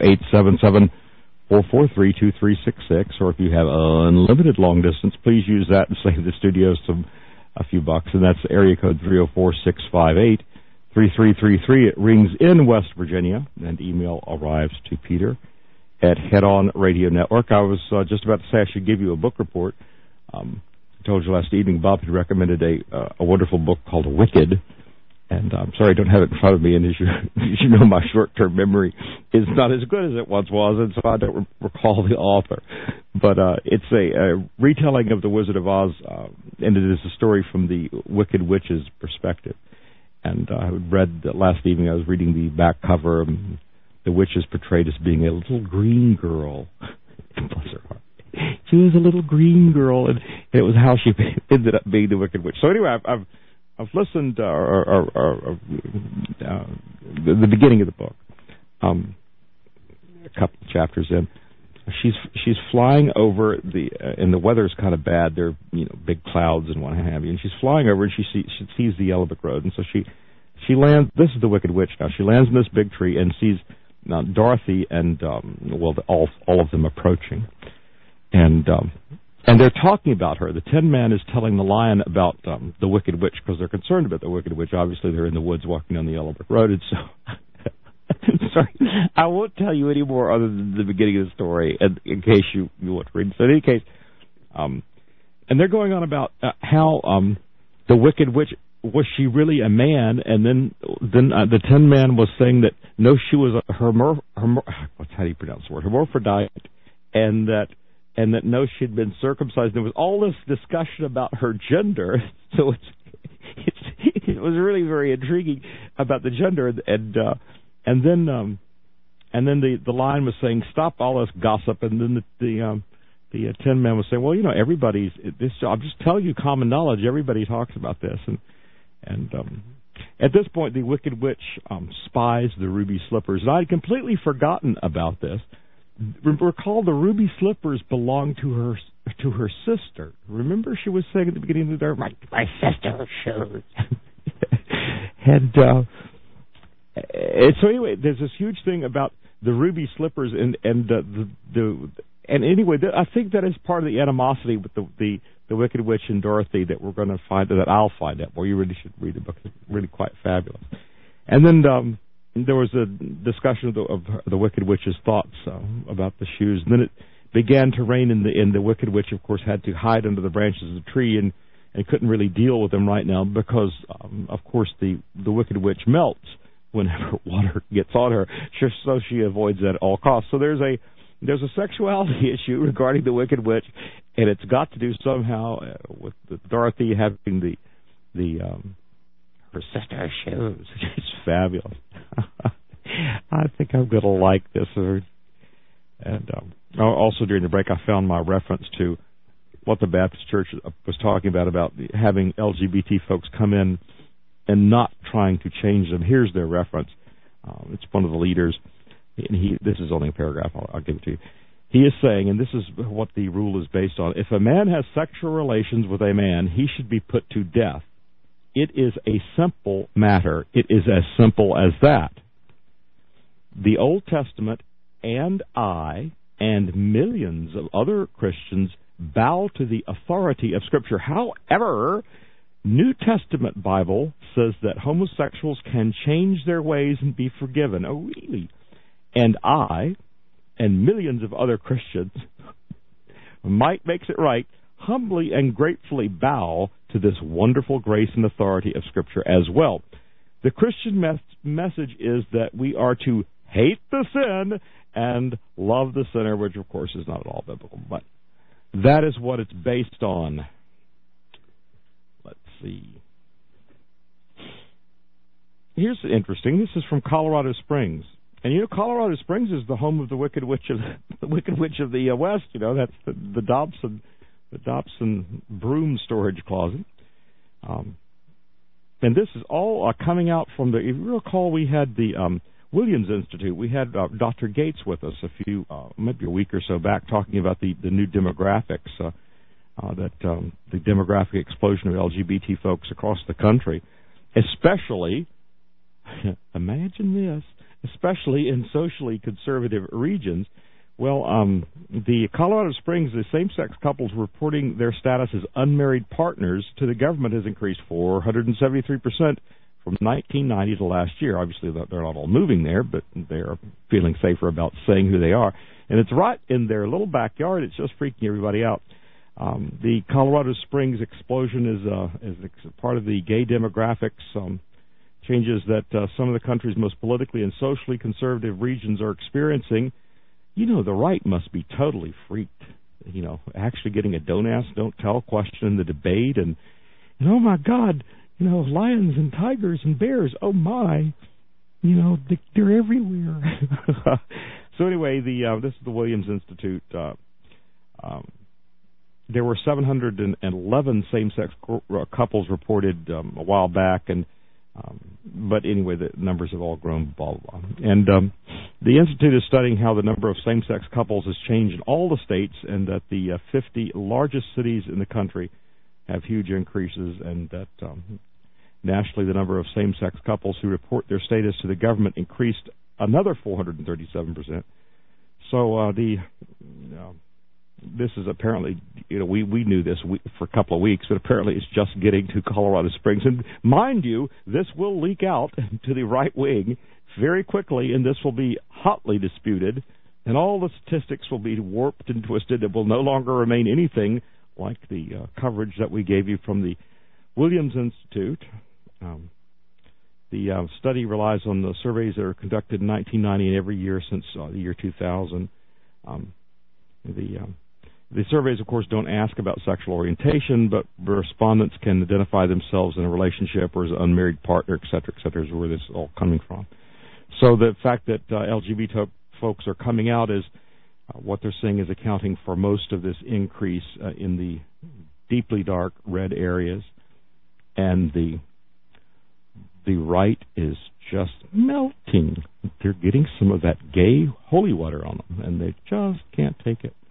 877-443-2366. Or if you have unlimited long distance, please use that and save the studio a few bucks. And that's area code 304-658-3333. It rings in West Virginia, and email arrives to Peter at Head On Radio Network. I was just about to say I should give you a book report. I told you last evening Bob had recommended a wonderful book called Wicked. And I'm sorry I don't have it in front of me, and as you know, my short-term memory is not as good as it once was, and so I don't recall the author. But it's a retelling of The Wizard of Oz, and it is a story from the Wicked Witch's perspective. And I read that last evening, I was reading the back cover, and the witch is portrayed as being a little green girl. Bless her heart. She was a little green girl, and it was how she ended up being the Wicked Witch. So anyway, I've listened the beginning of the book, a couple of chapters in. She's flying over and the weather's kind of bad. There are big clouds and what have you. And she's flying over and she sees the Yellow Brick Road. And so she lands. This is the Wicked Witch now. She lands in this big tree and sees Dorothy and all of them approaching, and they're talking about her. The Tin Man is telling the Lion about the Wicked Witch because they're concerned about the Wicked Witch. Obviously, they're in the woods walking down the Yellow Brick Road. And so, sorry, I won't tell you any more other than the beginning of the story, in case you want to read. So in any case, and they're going on about how the Wicked Witch, was she really a man? And then the Tin Man was saying that no, she was a how do you pronounce the word? Hermaphrodite, and that no, she'd been circumcised. There was all this discussion about her gender, so it was really very intriguing about the gender, and then the Lion was saying, stop all this gossip, and then the Tin Man was saying, well, everybody's this. I'll just tell you common knowledge. Everybody talks about this, and at this point, the Wicked Witch spies the ruby slippers, and I had completely forgotten about this. Recall the ruby slippers belonged to her sister. Remember, she was saying at the beginning of the my sister's shoes. And so anyway, there's this huge thing about the ruby slippers and anyway, I think that is part of the animosity with the Wicked Witch and Dorothy that we're going to find, that I'll find out. Well, you really should read the book. It's really quite fabulous. And then there was a discussion of the Wicked Witch's thoughts about the shoes. And then it began to rain, and the Wicked Witch, of course, had to hide under the branches of the tree and couldn't really deal with them right now because, of course, the Wicked Witch melts whenever water gets on her, so she avoids that at all costs. So there's a sexuality issue regarding the Wicked Witch, and it's got to do somehow with Dorothy having her sister's shoes. It's fabulous. I think I'm going to like this. And also during the break, I found my reference to what the Baptist Church was talking about having LGBT folks come in and not trying to change them. Here's their reference. It's one of the leaders. And this is only a paragraph. I'll give it to you. He is saying, and this is what the rule is based on, if a man has sexual relations with a man, he should be put to death. It is a simple matter. It is as simple as that. The Old Testament and I and millions of other Christians bow to the authority of Scripture. However, New Testament Bible says that homosexuals can change their ways and be forgiven. Oh, really? And I and millions of other Christians, might makes it right, humbly and gratefully bow to this wonderful grace and authority of Scripture as well. The Christian message is that we are to hate the sin and love the sinner, which of course is not at all biblical, but that is what it's based on. Let's see. here's interesting. This is from Colorado Springs. And you know, Colorado Springs is the home of the Wicked Witch of the West. You know, that's the Dobson broom storage closet. And this is all coming out from if you recall, we had the Williams Institute. We had Dr. Gates with us maybe a week or so back, talking about the new demographics, the demographic explosion of LGBT folks across the country, especially, imagine this, especially in socially conservative regions. Well, the Colorado Springs, the same-sex couples reporting their status as unmarried partners to the government has increased 473% from 1990 to last year. Obviously, they're not all moving there, but they're feeling safer about saying who they are. And it's right in their little backyard. It's just freaking everybody out. The Colorado Springs explosion is part of the gay demographics changes that some of the country's most politically and socially conservative regions are experiencing. You know, the right must be totally freaked, you know, actually getting a don't ask, don't tell question in the debate. And oh, my God, you know, lions and tigers and bears, oh, my, you know, they're everywhere. So anyway, this is the Williams Institute. There were 711 same-sex couples reported a while back, and but anyway, the numbers have all grown, blah, blah, blah. And the Institute is studying how the number of same-sex couples has changed in all the states, and that the 50 largest cities in the country have huge increases, and that nationally the number of same-sex couples who report their status to the government increased another 437%. So this is apparently, you know, we knew this for a couple of weeks, but apparently it's just getting to Colorado Springs. And mind you, this will leak out to the right wing very quickly, and this will be hotly disputed, and all the statistics will be warped and twisted. It will no longer remain anything like the coverage that we gave you from the Williams Institute. The study relies on the surveys that are conducted in 1990 and every year since the year 2000. The surveys, of course, don't ask about sexual orientation, but the respondents can identify themselves in a relationship or as an unmarried partner, et cetera, is where this is all coming from. So the fact that LGBT folks are coming out is what they're seeing is accounting for most of this increase in the deeply dark red areas, and the right is just melting. They're getting some of that gay holy water on them, and they just can't take it.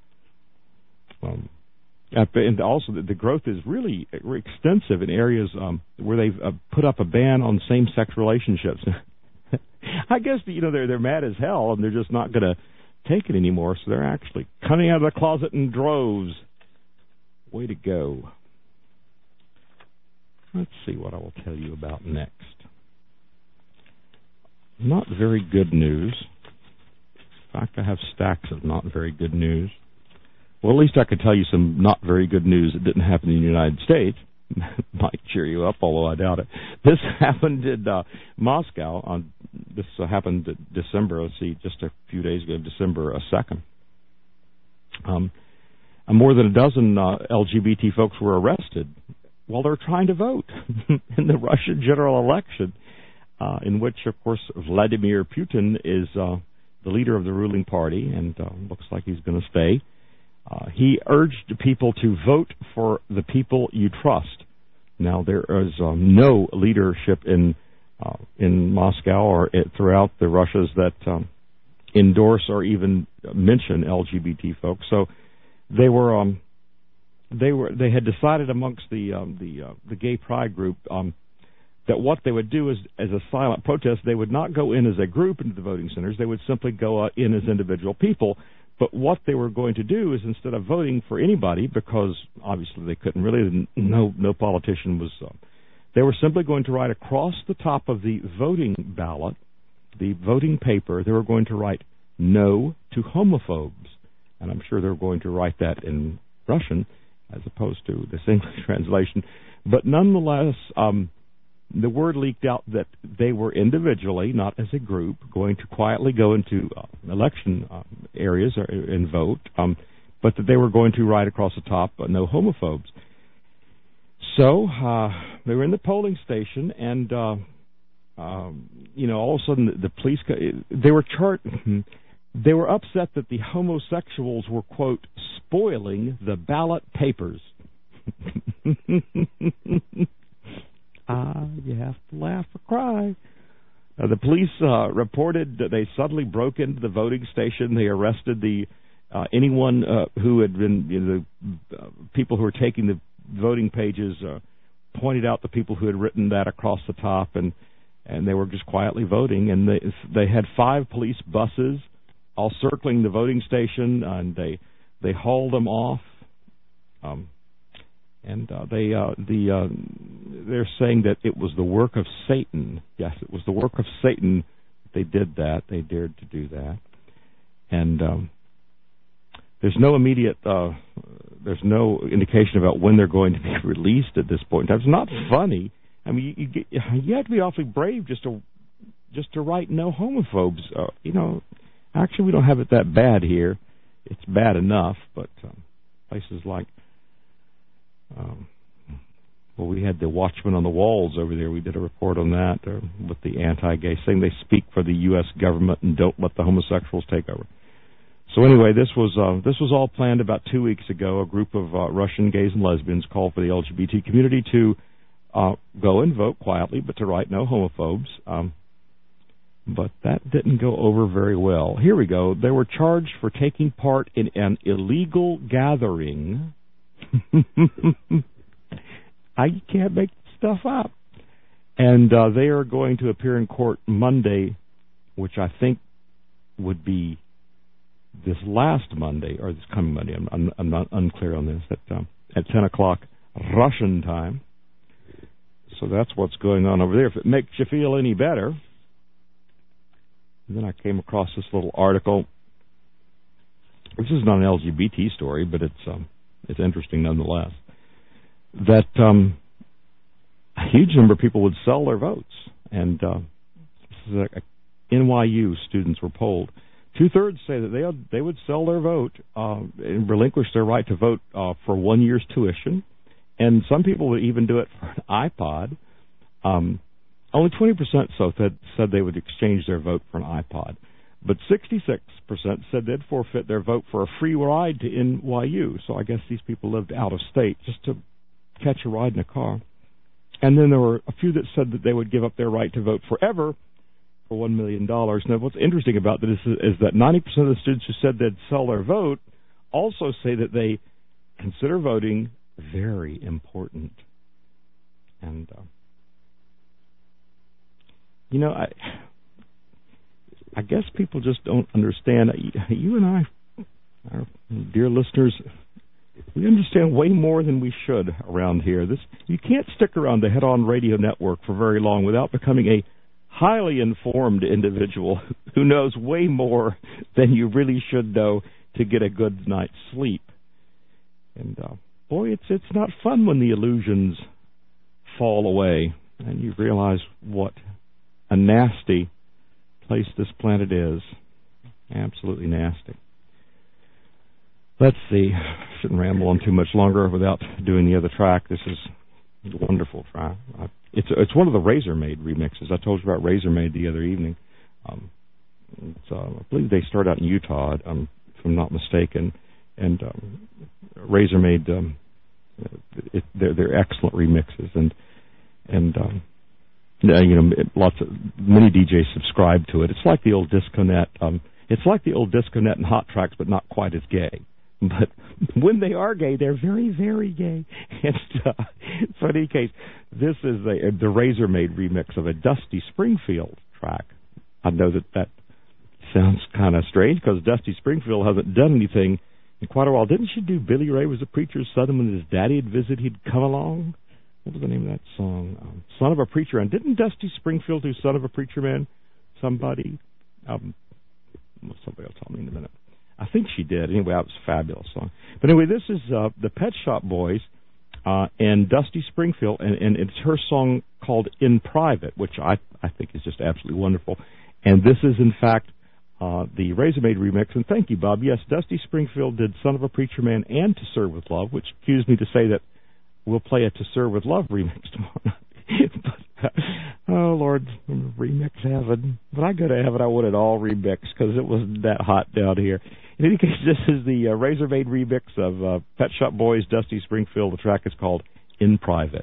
And also, the growth is really extensive in areas where they've put up a ban on same-sex relationships. I guess, you know, they're mad as hell, and they're just not going to take it anymore, so they're actually coming out of the closet in droves. Way to go. Let's see what I will tell you about next. Not very good news. In fact, I have stacks of not very good news. Well, at least I could tell you some not very good news that didn't happen in the United States. Might cheer you up, although I doubt it. This happened in Moscow. This happened in December, let's see, just a few days ago, December 2nd. More than a dozen LGBT folks were arrested while they're trying to vote in the Russian general election, in which, of course, Vladimir Putin is the leader of the ruling party, and looks like he's going to stay. He urged people to vote for the people you trust. Now, there is no leadership in Moscow or throughout the Russias that endorse or even mention LGBT folks. So they had decided amongst the gay pride group that what they would do is, as a silent protest, they would not go in as a group into the voting centers. They would simply go in as individual people. But what they were going to do is, instead of voting for anybody, because obviously they couldn't really, no politician was, they were simply going to write across the top of the voting ballot, the voting paper, they were going to write "No to homophobes." And I'm sure they were going to write that in Russian as opposed to this English translation. But nonetheless, the word leaked out that they were individually, not as a group, going to quietly go into election areas and vote, but that they were going to write across the top, "No homophobes." So they were in the polling station, and all of a sudden the police, they were upset that the homosexuals were, quote, spoiling the ballot papers. You have to laugh or cry. The police reported that they suddenly broke into the voting station. They arrested anyone who had been, the people who were taking the voting pages, pointed out the people who had written that across the top, and they were just quietly voting. And they had 5 police buses all circling the voting station, and they hauled them off. They're saying that it was the work of Satan. Yes, it was the work of Satan. They did that. They dared to do that. And there's no immediate, there's no indication about when they're going to be released at this point. It's not funny. I mean, you have to be awfully brave just to write no homophobes. Actually, we don't have it that bad here. It's bad enough, but places like, we had the Watchmen on the Walls over there. We did a report on that with the anti-gay, saying they speak for the U.S. government and don't let the homosexuals take over. So anyway, this was all planned about 2 weeks ago. A group of Russian gays and lesbians called for the LGBT community to go and vote quietly, but to write no homophobes. But that didn't go over very well. Here we go. They were charged for taking part in an illegal gathering. You can't make stuff up. And they are going to appear in court Monday, which I think would be this last Monday, or this coming Monday. I'm not unclear on this. At 10 o'clock Russian time. So that's what's going on over there. If it makes you feel any better. And then I came across this little article. This is not an LGBT story, but it's interesting nonetheless. That a huge number of people would sell their votes, and NYU students were polled. 2/3 say that they would sell their vote and relinquish their right to vote for 1 year's tuition, and some people would even do it for an iPod. Only 20% said they would exchange their vote for an iPod, but 66% said they'd forfeit their vote for a free ride to NYU. So I guess these people lived out of state just to catch a ride in a car. And then there were a few that said that they would give up their right to vote forever for $1 million. Now, what's interesting about this is that 90% of the students who said they'd sell their vote also say that they consider voting very important. And, I guess people just don't understand. You and I, our dear listeners, we understand way more than we should around here. You can't stick around the Head On Radio Network for very long without becoming a highly informed individual who knows way more than you really should know to get a good night's sleep. And boy, it's not fun when the illusions fall away and you realize what a nasty place this planet is. Absolutely nasty. Let's see. Shouldn't ramble on too much longer without doing the other track. This is a wonderful track. It's one of the Razormaid remixes. I told you about Razormaid the other evening. I believe they start out in Utah, if I'm not mistaken. And Razormaid, they're excellent remixes. Many DJs subscribe to it. It's like the old DiscoNet. It's like the old DiscoNet and Hot Tracks, but not quite as gay. But when they are gay, they're very, very gay. And so in any case, this is the Razormaid remix of a Dusty Springfield track. I know that sounds kind of strange because Dusty Springfield hasn't done anything in quite a while. Didn't she do Billy Ray Was a Preacher's Son when his daddy had visited? He'd come along. What was the name of that song? Son of a Preacher Man. Didn't Dusty Springfield do Son of a Preacher Man? Somebody? Somebody will tell me in a minute. I think she did. Anyway, that was a fabulous song. But anyway, this is the Pet Shop Boys and Dusty Springfield, and it's her song called In Private, which I think is just absolutely wonderful. And this is, in fact, the Razormaid remix. And thank you, Bob. Yes, Dusty Springfield did Son of a Preacher Man and To Serve With Love, which cues me to say that we'll play a To Serve With Love remix tomorrow night. Oh, Lord, remix heaven. When I go to heaven, I want it all remixed because it wasn't that hot down here. In any case, this is the Razormaid remix of Pet Shop Boys, Dusty Springfield. The track is called In Private.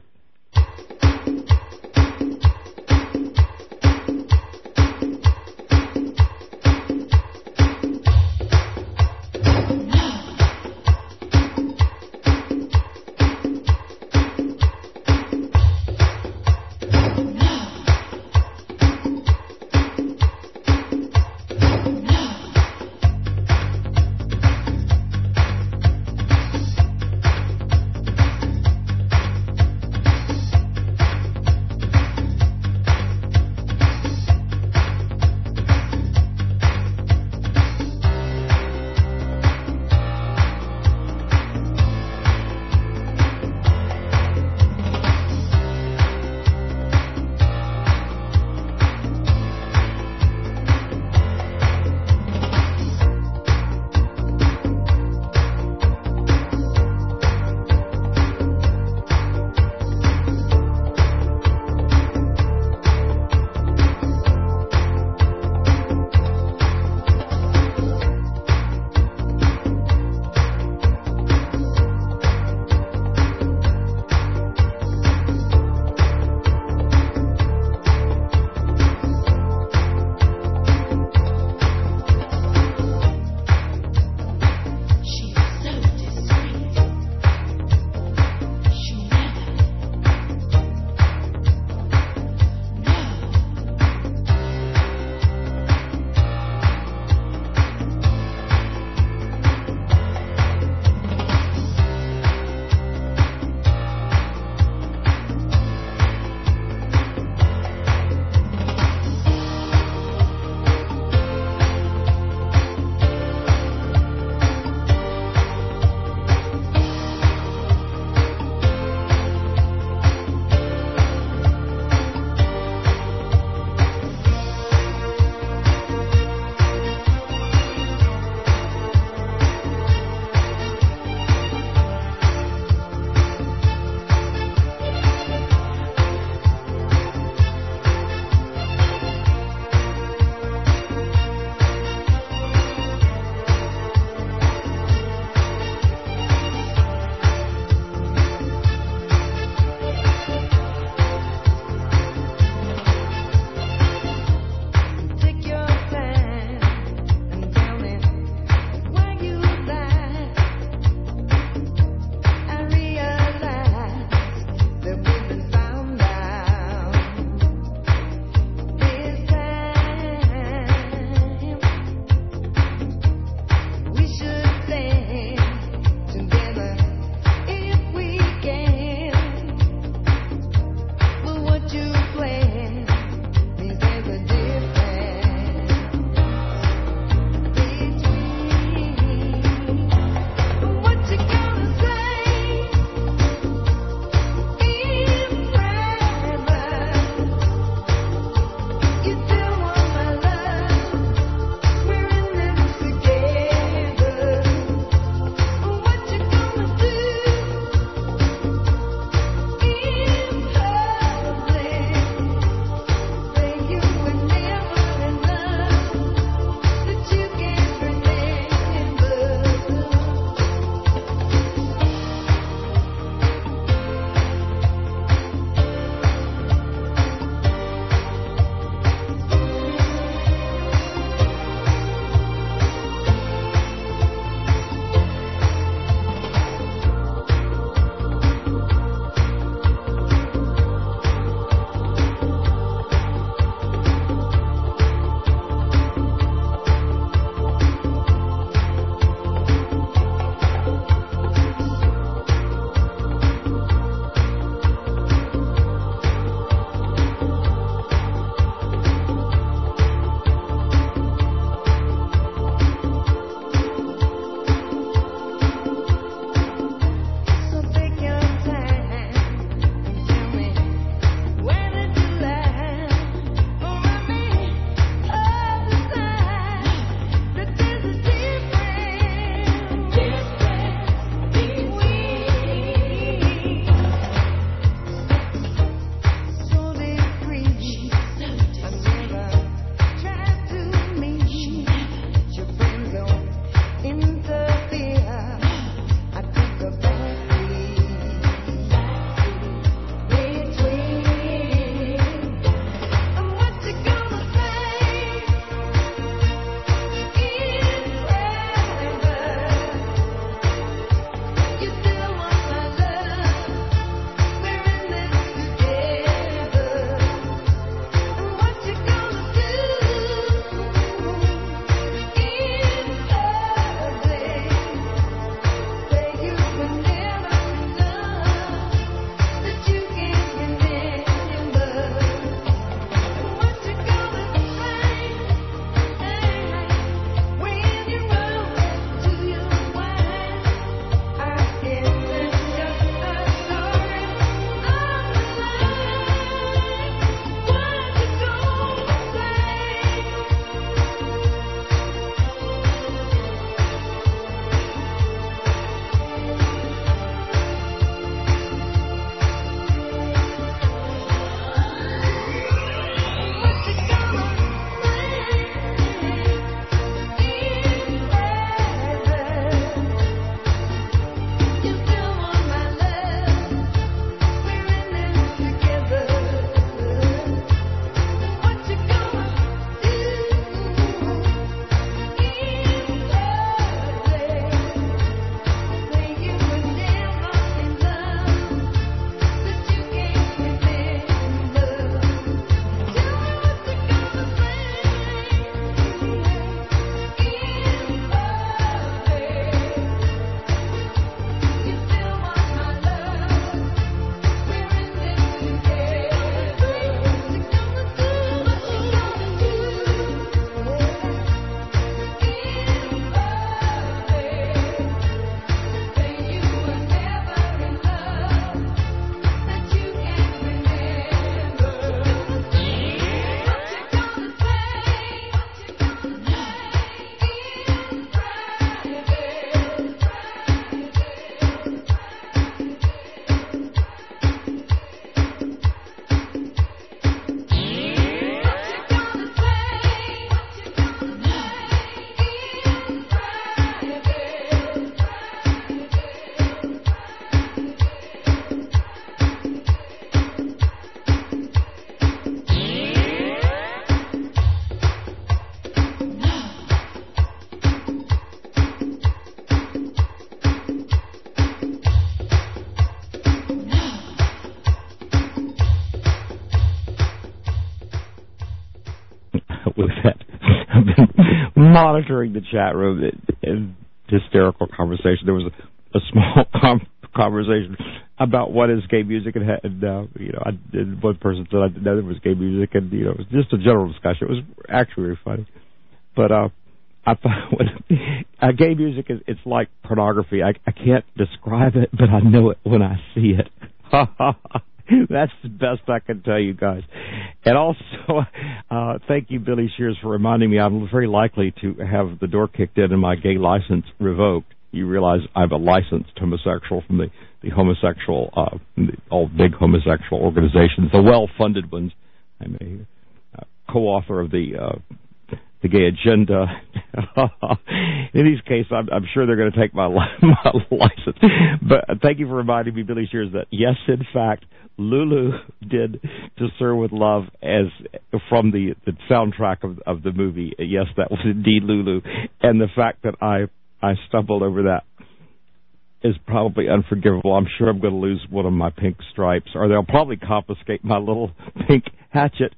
monitoring the chat room. Hysterical conversation. There was a small conversation about what is gay music, and one person said I didn't know there was gay music, and it was just a general discussion. It was actually very funny. But I thought gay music it's like pornography. I can't describe it, but I know it when I see it. That's the best I can tell you guys. And also, thank you, Billy Shears, for reminding me I'm very likely to have the door kicked in and my gay license revoked. You realize I'm a licensed homosexual from the homosexual, all big homosexual organizations, the well-funded ones. I'm a co-author of the Gay Agenda. In these cases, I'm sure they're going to take my license. But thank you for reminding me, Billy Shears, that yes, in fact, Lulu did To Sir With Love as from the soundtrack of the movie. Yes, that was indeed Lulu. And the fact that I stumbled over that is probably unforgivable. I'm sure I'm going to lose one of my pink stripes, or they'll probably confiscate my little pink hatchet.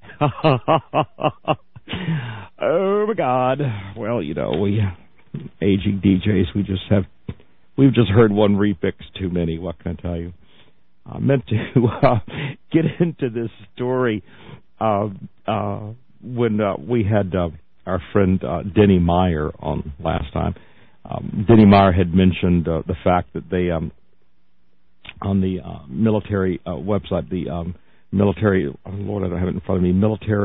Oh, my God. Well, we aging DJs, we've just heard one remix too many. What can I tell you? I meant to get into this story when we had our friend Denny Meyer on last time. Denny Meyer had mentioned the fact that they, on the military website, the military, Lord, I don't have it in front of me,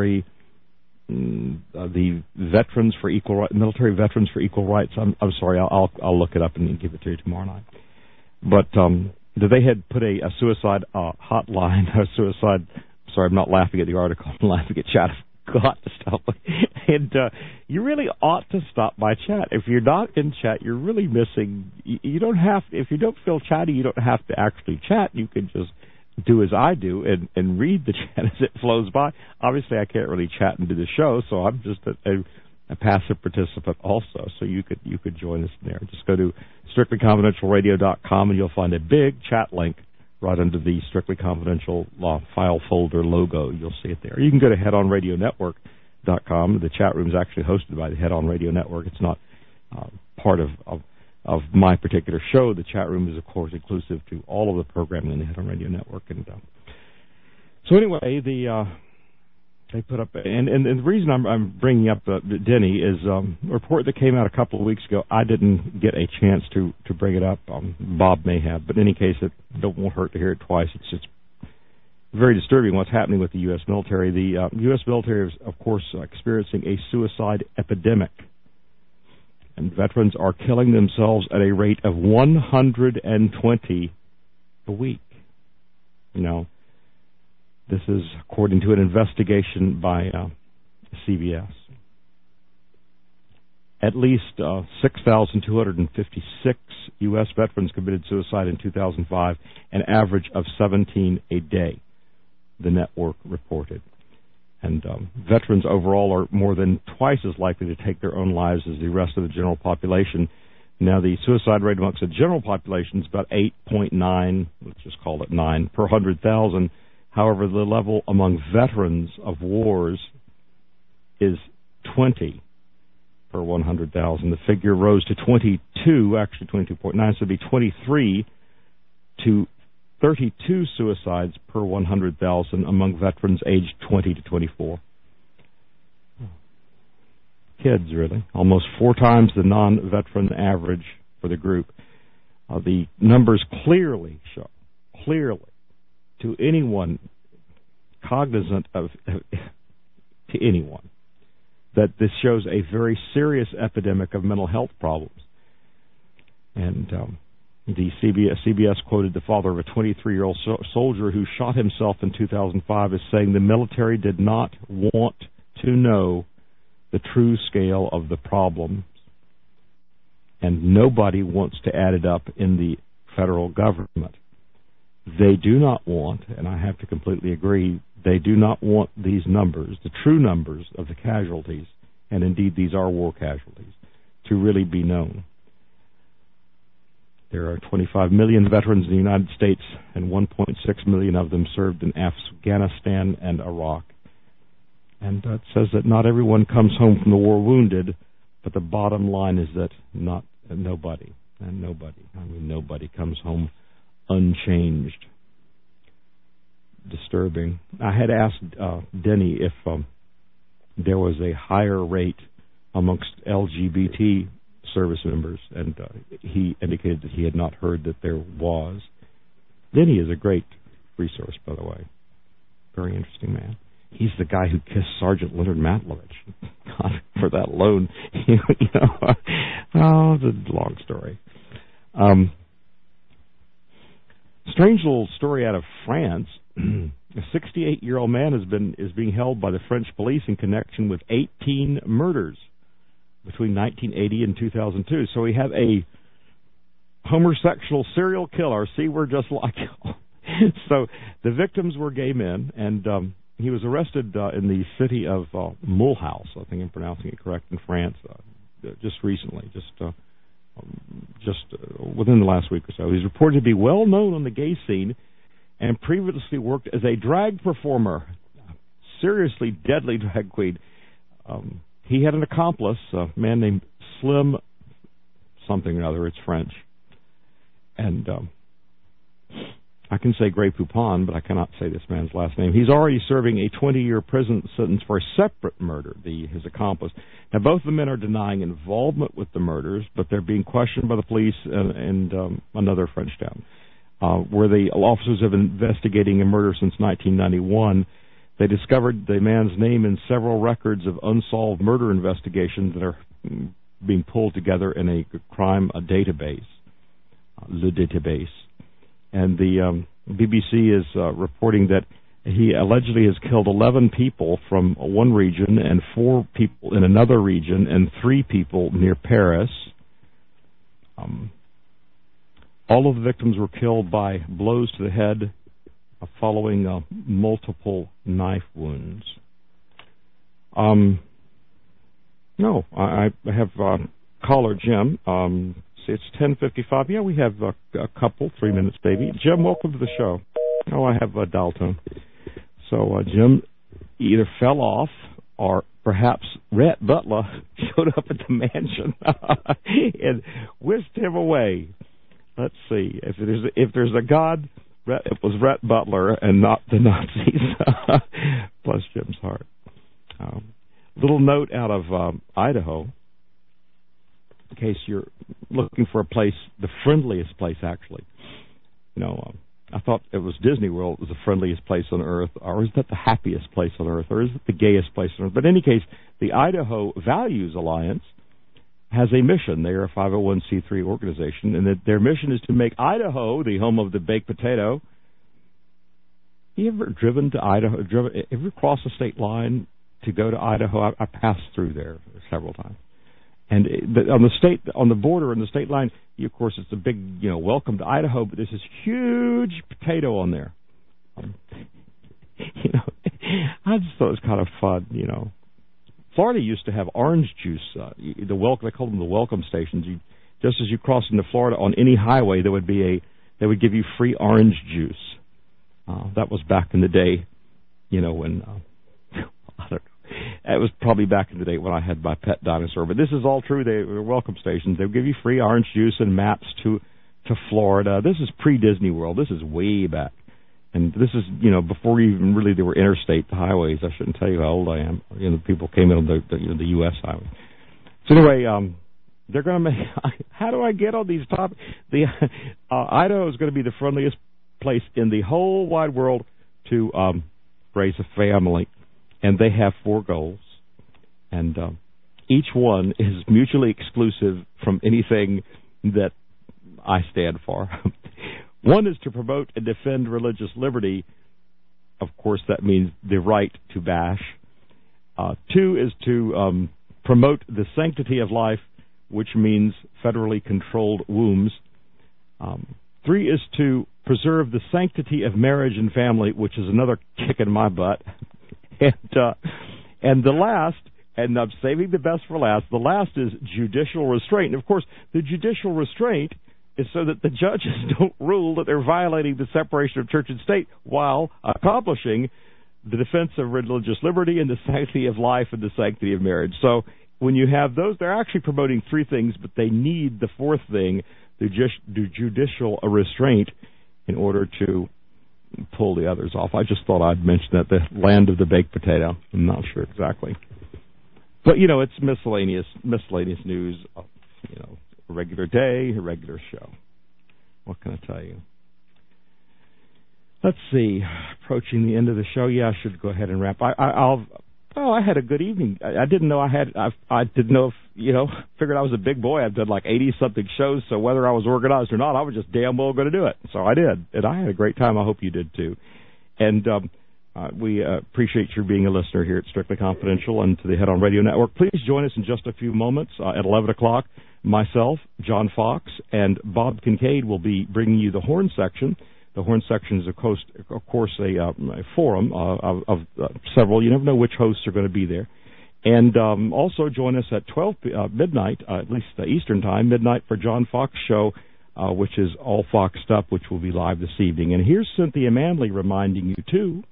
the Veterans for Equal Rights, Military Veterans for Equal Rights. I'm sorry, I'll look it up and give it to you tomorrow night. But they had put a suicide hotline, sorry, I'm not laughing at the article, I'm laughing at chat. Got to stop. And you really ought to stop by chat. If you're not in chat, you're really missing. You don't have, if you don't feel chatty, you don't have to actually chat. You can just do as I do and read the chat as it flows by. Obviously, I can't really chat and do the show, so I'm just a passive participant also. So you could join us there. Just go to strictlyconfidentialradio.com and you'll find a big chat link right under the Strictly Confidential file folder logo. You'll see it there. You can go to headonradionetwork.com. The chat room is actually hosted by the Head On Radio Network. It's not part of my particular show. The chat room is, of course, inclusive to all of the programming in the Head On Radio Network. And so anyway, they put up, and the reason I'm bringing up Denny is a report that came out a couple of weeks ago. I didn't get a chance to bring it up. Bob may have, but in any case, it won't hurt to hear it twice. It's just very disturbing what's happening with the U.S. military. The U.S. military is, of course, experiencing a suicide epidemic, and veterans are killing themselves at a rate of 120 a week. This is according to an investigation by CBS. At least 6,256 U.S. veterans committed suicide in 2005, an average of 17 a day, the network reported. And veterans overall are more than twice as likely to take their own lives as the rest of the general population. Now, the suicide rate amongst the general population is about 8.9, let's just call it 9, per 100,000. However, the level among veterans of wars is 20 per 100,000. The figure rose to 22, actually 22.9, so it'd be 23 to 32 suicides per 100,000 among veterans aged 20 to 24. Kids, really. Almost 4 times the non-veteran average for the group. The numbers clearly show, to anyone cognizant of to anyone, that this shows a very serious epidemic of mental health problems. And the CBS quoted the father of a 23-year-old soldier who shot himself in 2005 as saying the military did not want to know the true scale of the problem, and nobody wants to add it up in the federal government. They do not want, and I have to completely agree, they do not want these numbers, the true numbers of the casualties, and indeed these are war casualties, to really be known. There are 25 million veterans in the United States, and 1.6 million of them served in Afghanistan and Iraq. And it says that not everyone comes home from the war wounded, But the bottom line is that nobody comes home unchanged. Disturbing. I had asked Denny if there was a higher rate amongst LGBT service members, and he indicated that he had not heard that there was. Denny is a great resource, by the way. Very interesting man. He's the guy who kissed Sergeant Leonard Matlovich. God, for that loan, it's a long story. Strange little story out of France. A 68-year-old man is being held by the French police in connection with 18 murders between 1980 and 2002. So we have a homosexual serial killer. See, we're just like him. So the victims were gay men, and he was arrested in the city of Mulhouse, I think I'm pronouncing it correct, in France, just recently, just within the last week or so. He's reported to be well known on the gay scene and previously worked as a drag performer, seriously deadly drag queen. He had an accomplice, a man named Slim something or other. It's French. And I can say Grey Poupon, but I cannot say this man's last name. He's already serving a 20-year prison sentence for a separate murder, his accomplice. Now, both the men are denying involvement with the murders, but they're being questioned by the police in another French town, where the officers have been investigating a murder since 1991. They discovered the man's name in several records of unsolved murder investigations that are being pulled together in a crime database, Le Database. And the BBC is reporting that he allegedly has killed 11 people from one region and 4 people in another region and 3 people near Paris. All of the victims were killed by blows to the head following multiple knife wounds. No, I have caller Jim. It's 10:55. Yeah, we have a couple, 3 minutes, baby. Jim, welcome to the show. Oh, I have a dial tone. So Jim either fell off or perhaps Rhett Butler showed up at the mansion and whisked him away. Let's see. If there's a God, it was Rhett Butler and not the Nazis. Bless Jim's heart. Little note out of Idaho. In case you're looking for a place, the friendliest place, actually. I thought it was Disney World was the friendliest place on Earth, or is that the happiest place on Earth, or is it the gayest place on Earth? But in any case, the Idaho Values Alliance has a mission. They are a 501c3 organization, and their mission is to make Idaho the home of the baked potato. You ever driven to Idaho? Ever crossed the state line to go to Idaho? I passed through there several times. And on the border, in the state line, of course, it's a big, welcome to Idaho, but there's this huge potato on there. I just thought it was kind of fun, Florida used to have orange juice. They called them the welcome stations. Just as you cross into Florida on any highway, they would give you free orange juice. That was back in the day, when I don't know. It was probably back in the day when I had my pet dinosaur. But this is all true. They were welcome stations. They would give you free orange juice and maps to Florida. This is pre-Disney World. This is way back. And this is, before even really there were interstate highways. I shouldn't tell you how old I am. People came in on the U.S. highway. So anyway, they're going to make... How do I get on these top... Idaho is going to be the friendliest place in the whole wide world to raise a family. And they have 4 goals, and each one is mutually exclusive from anything that I stand for. One is to promote and defend religious liberty. Of course, that means the right to bash. 2 is to promote the sanctity of life, which means federally controlled wombs. 3 is to preserve the sanctity of marriage and family, which is another kick in my butt. And the last, and I'm saving the best for last, the last is judicial restraint. And, of course, the judicial restraint is so that the judges don't rule that they're violating the separation of church and state while accomplishing the defense of religious liberty and the sanctity of life and the sanctity of marriage. So when you have those, they're actually promoting three things, but they need the fourth thing, the judicial restraint, in order to pull the others off. I just thought I'd mention that, the land of the baked potato. I'm not sure exactly. But, it's miscellaneous news, a regular day, a regular show. What can I tell you? Let's see. Approaching the end of the show. Yeah, I should go ahead and wrap. I had a good evening. I didn't know I didn't know if, figured I was a big boy. I've done like 80-something shows, so whether I was organized or not, I was just damn well going to do it. So I did, and I had a great time. I hope you did too. And we appreciate your being a listener here at Strictly Confidential and to the Head On Radio Network. Please join us in just a few moments at 11 o'clock. Myself, John Fox, and Bob Kincaid will be bringing you the Horn Section. The Horn Section is, of course, a forum of several. You never know which hosts are going to be there. And also join us at 12 midnight, at least Eastern Time, midnight for John Fox Show, which is all Foxed Up, which will be live this evening. And here's Cynthia Manley reminding you, too.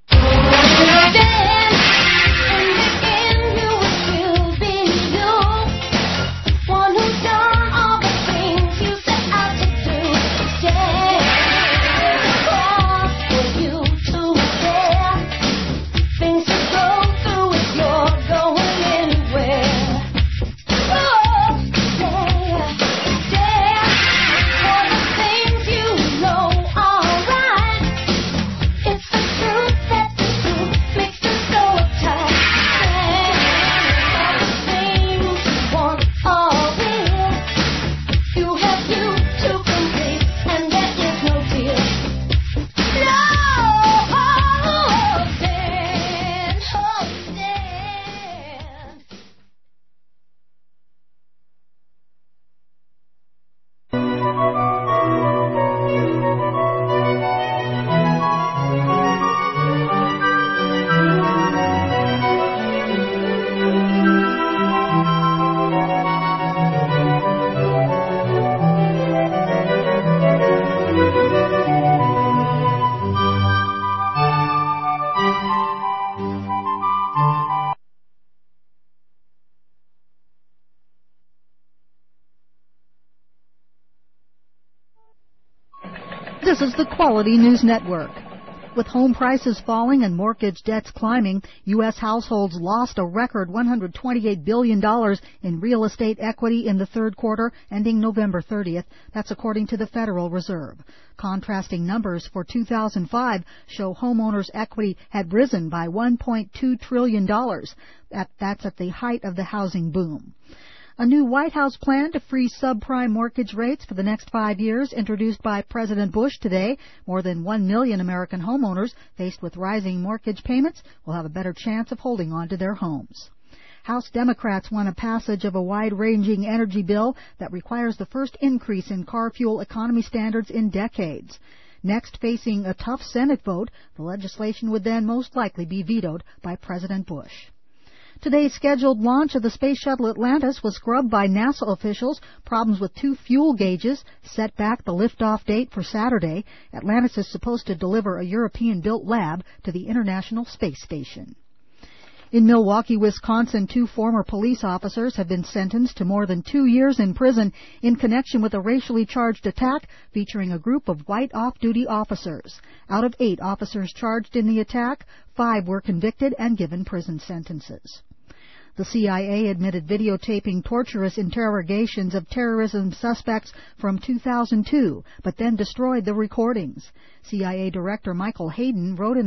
This is the Quality News Network. With home prices falling and mortgage debts climbing, U.S. households lost a record $128 billion in real estate equity in the third quarter, ending November 30th. That's according to the Federal Reserve. Contrasting numbers for 2005 show homeowners' equity had risen by $1.2 trillion. That's at the height of the housing boom. A new White House plan to freeze subprime mortgage rates for the next 5 years, introduced by President Bush today. More than 1 million American homeowners faced with rising mortgage payments will have a better chance of holding on to their homes. House Democrats want a passage of a wide-ranging energy bill that requires the first increase in car fuel economy standards in decades. Next, facing a tough Senate vote, the legislation would then most likely be vetoed by President Bush. Today's scheduled launch of the Space Shuttle Atlantis was scrubbed by NASA officials. Problems with 2 fuel gauges set back the liftoff date for Saturday. Atlantis is supposed to deliver a European-built lab to the International Space Station. In Milwaukee, Wisconsin, 2 former police officers have been sentenced to more than 2 years in prison in connection with a racially charged attack featuring a group of white off-duty officers. Out of 8 officers charged in the attack, 5 were convicted and given prison sentences. The CIA admitted videotaping torturous interrogations of terrorism suspects from 2002, but then destroyed the recordings. CIA Director Michael Hayden wrote in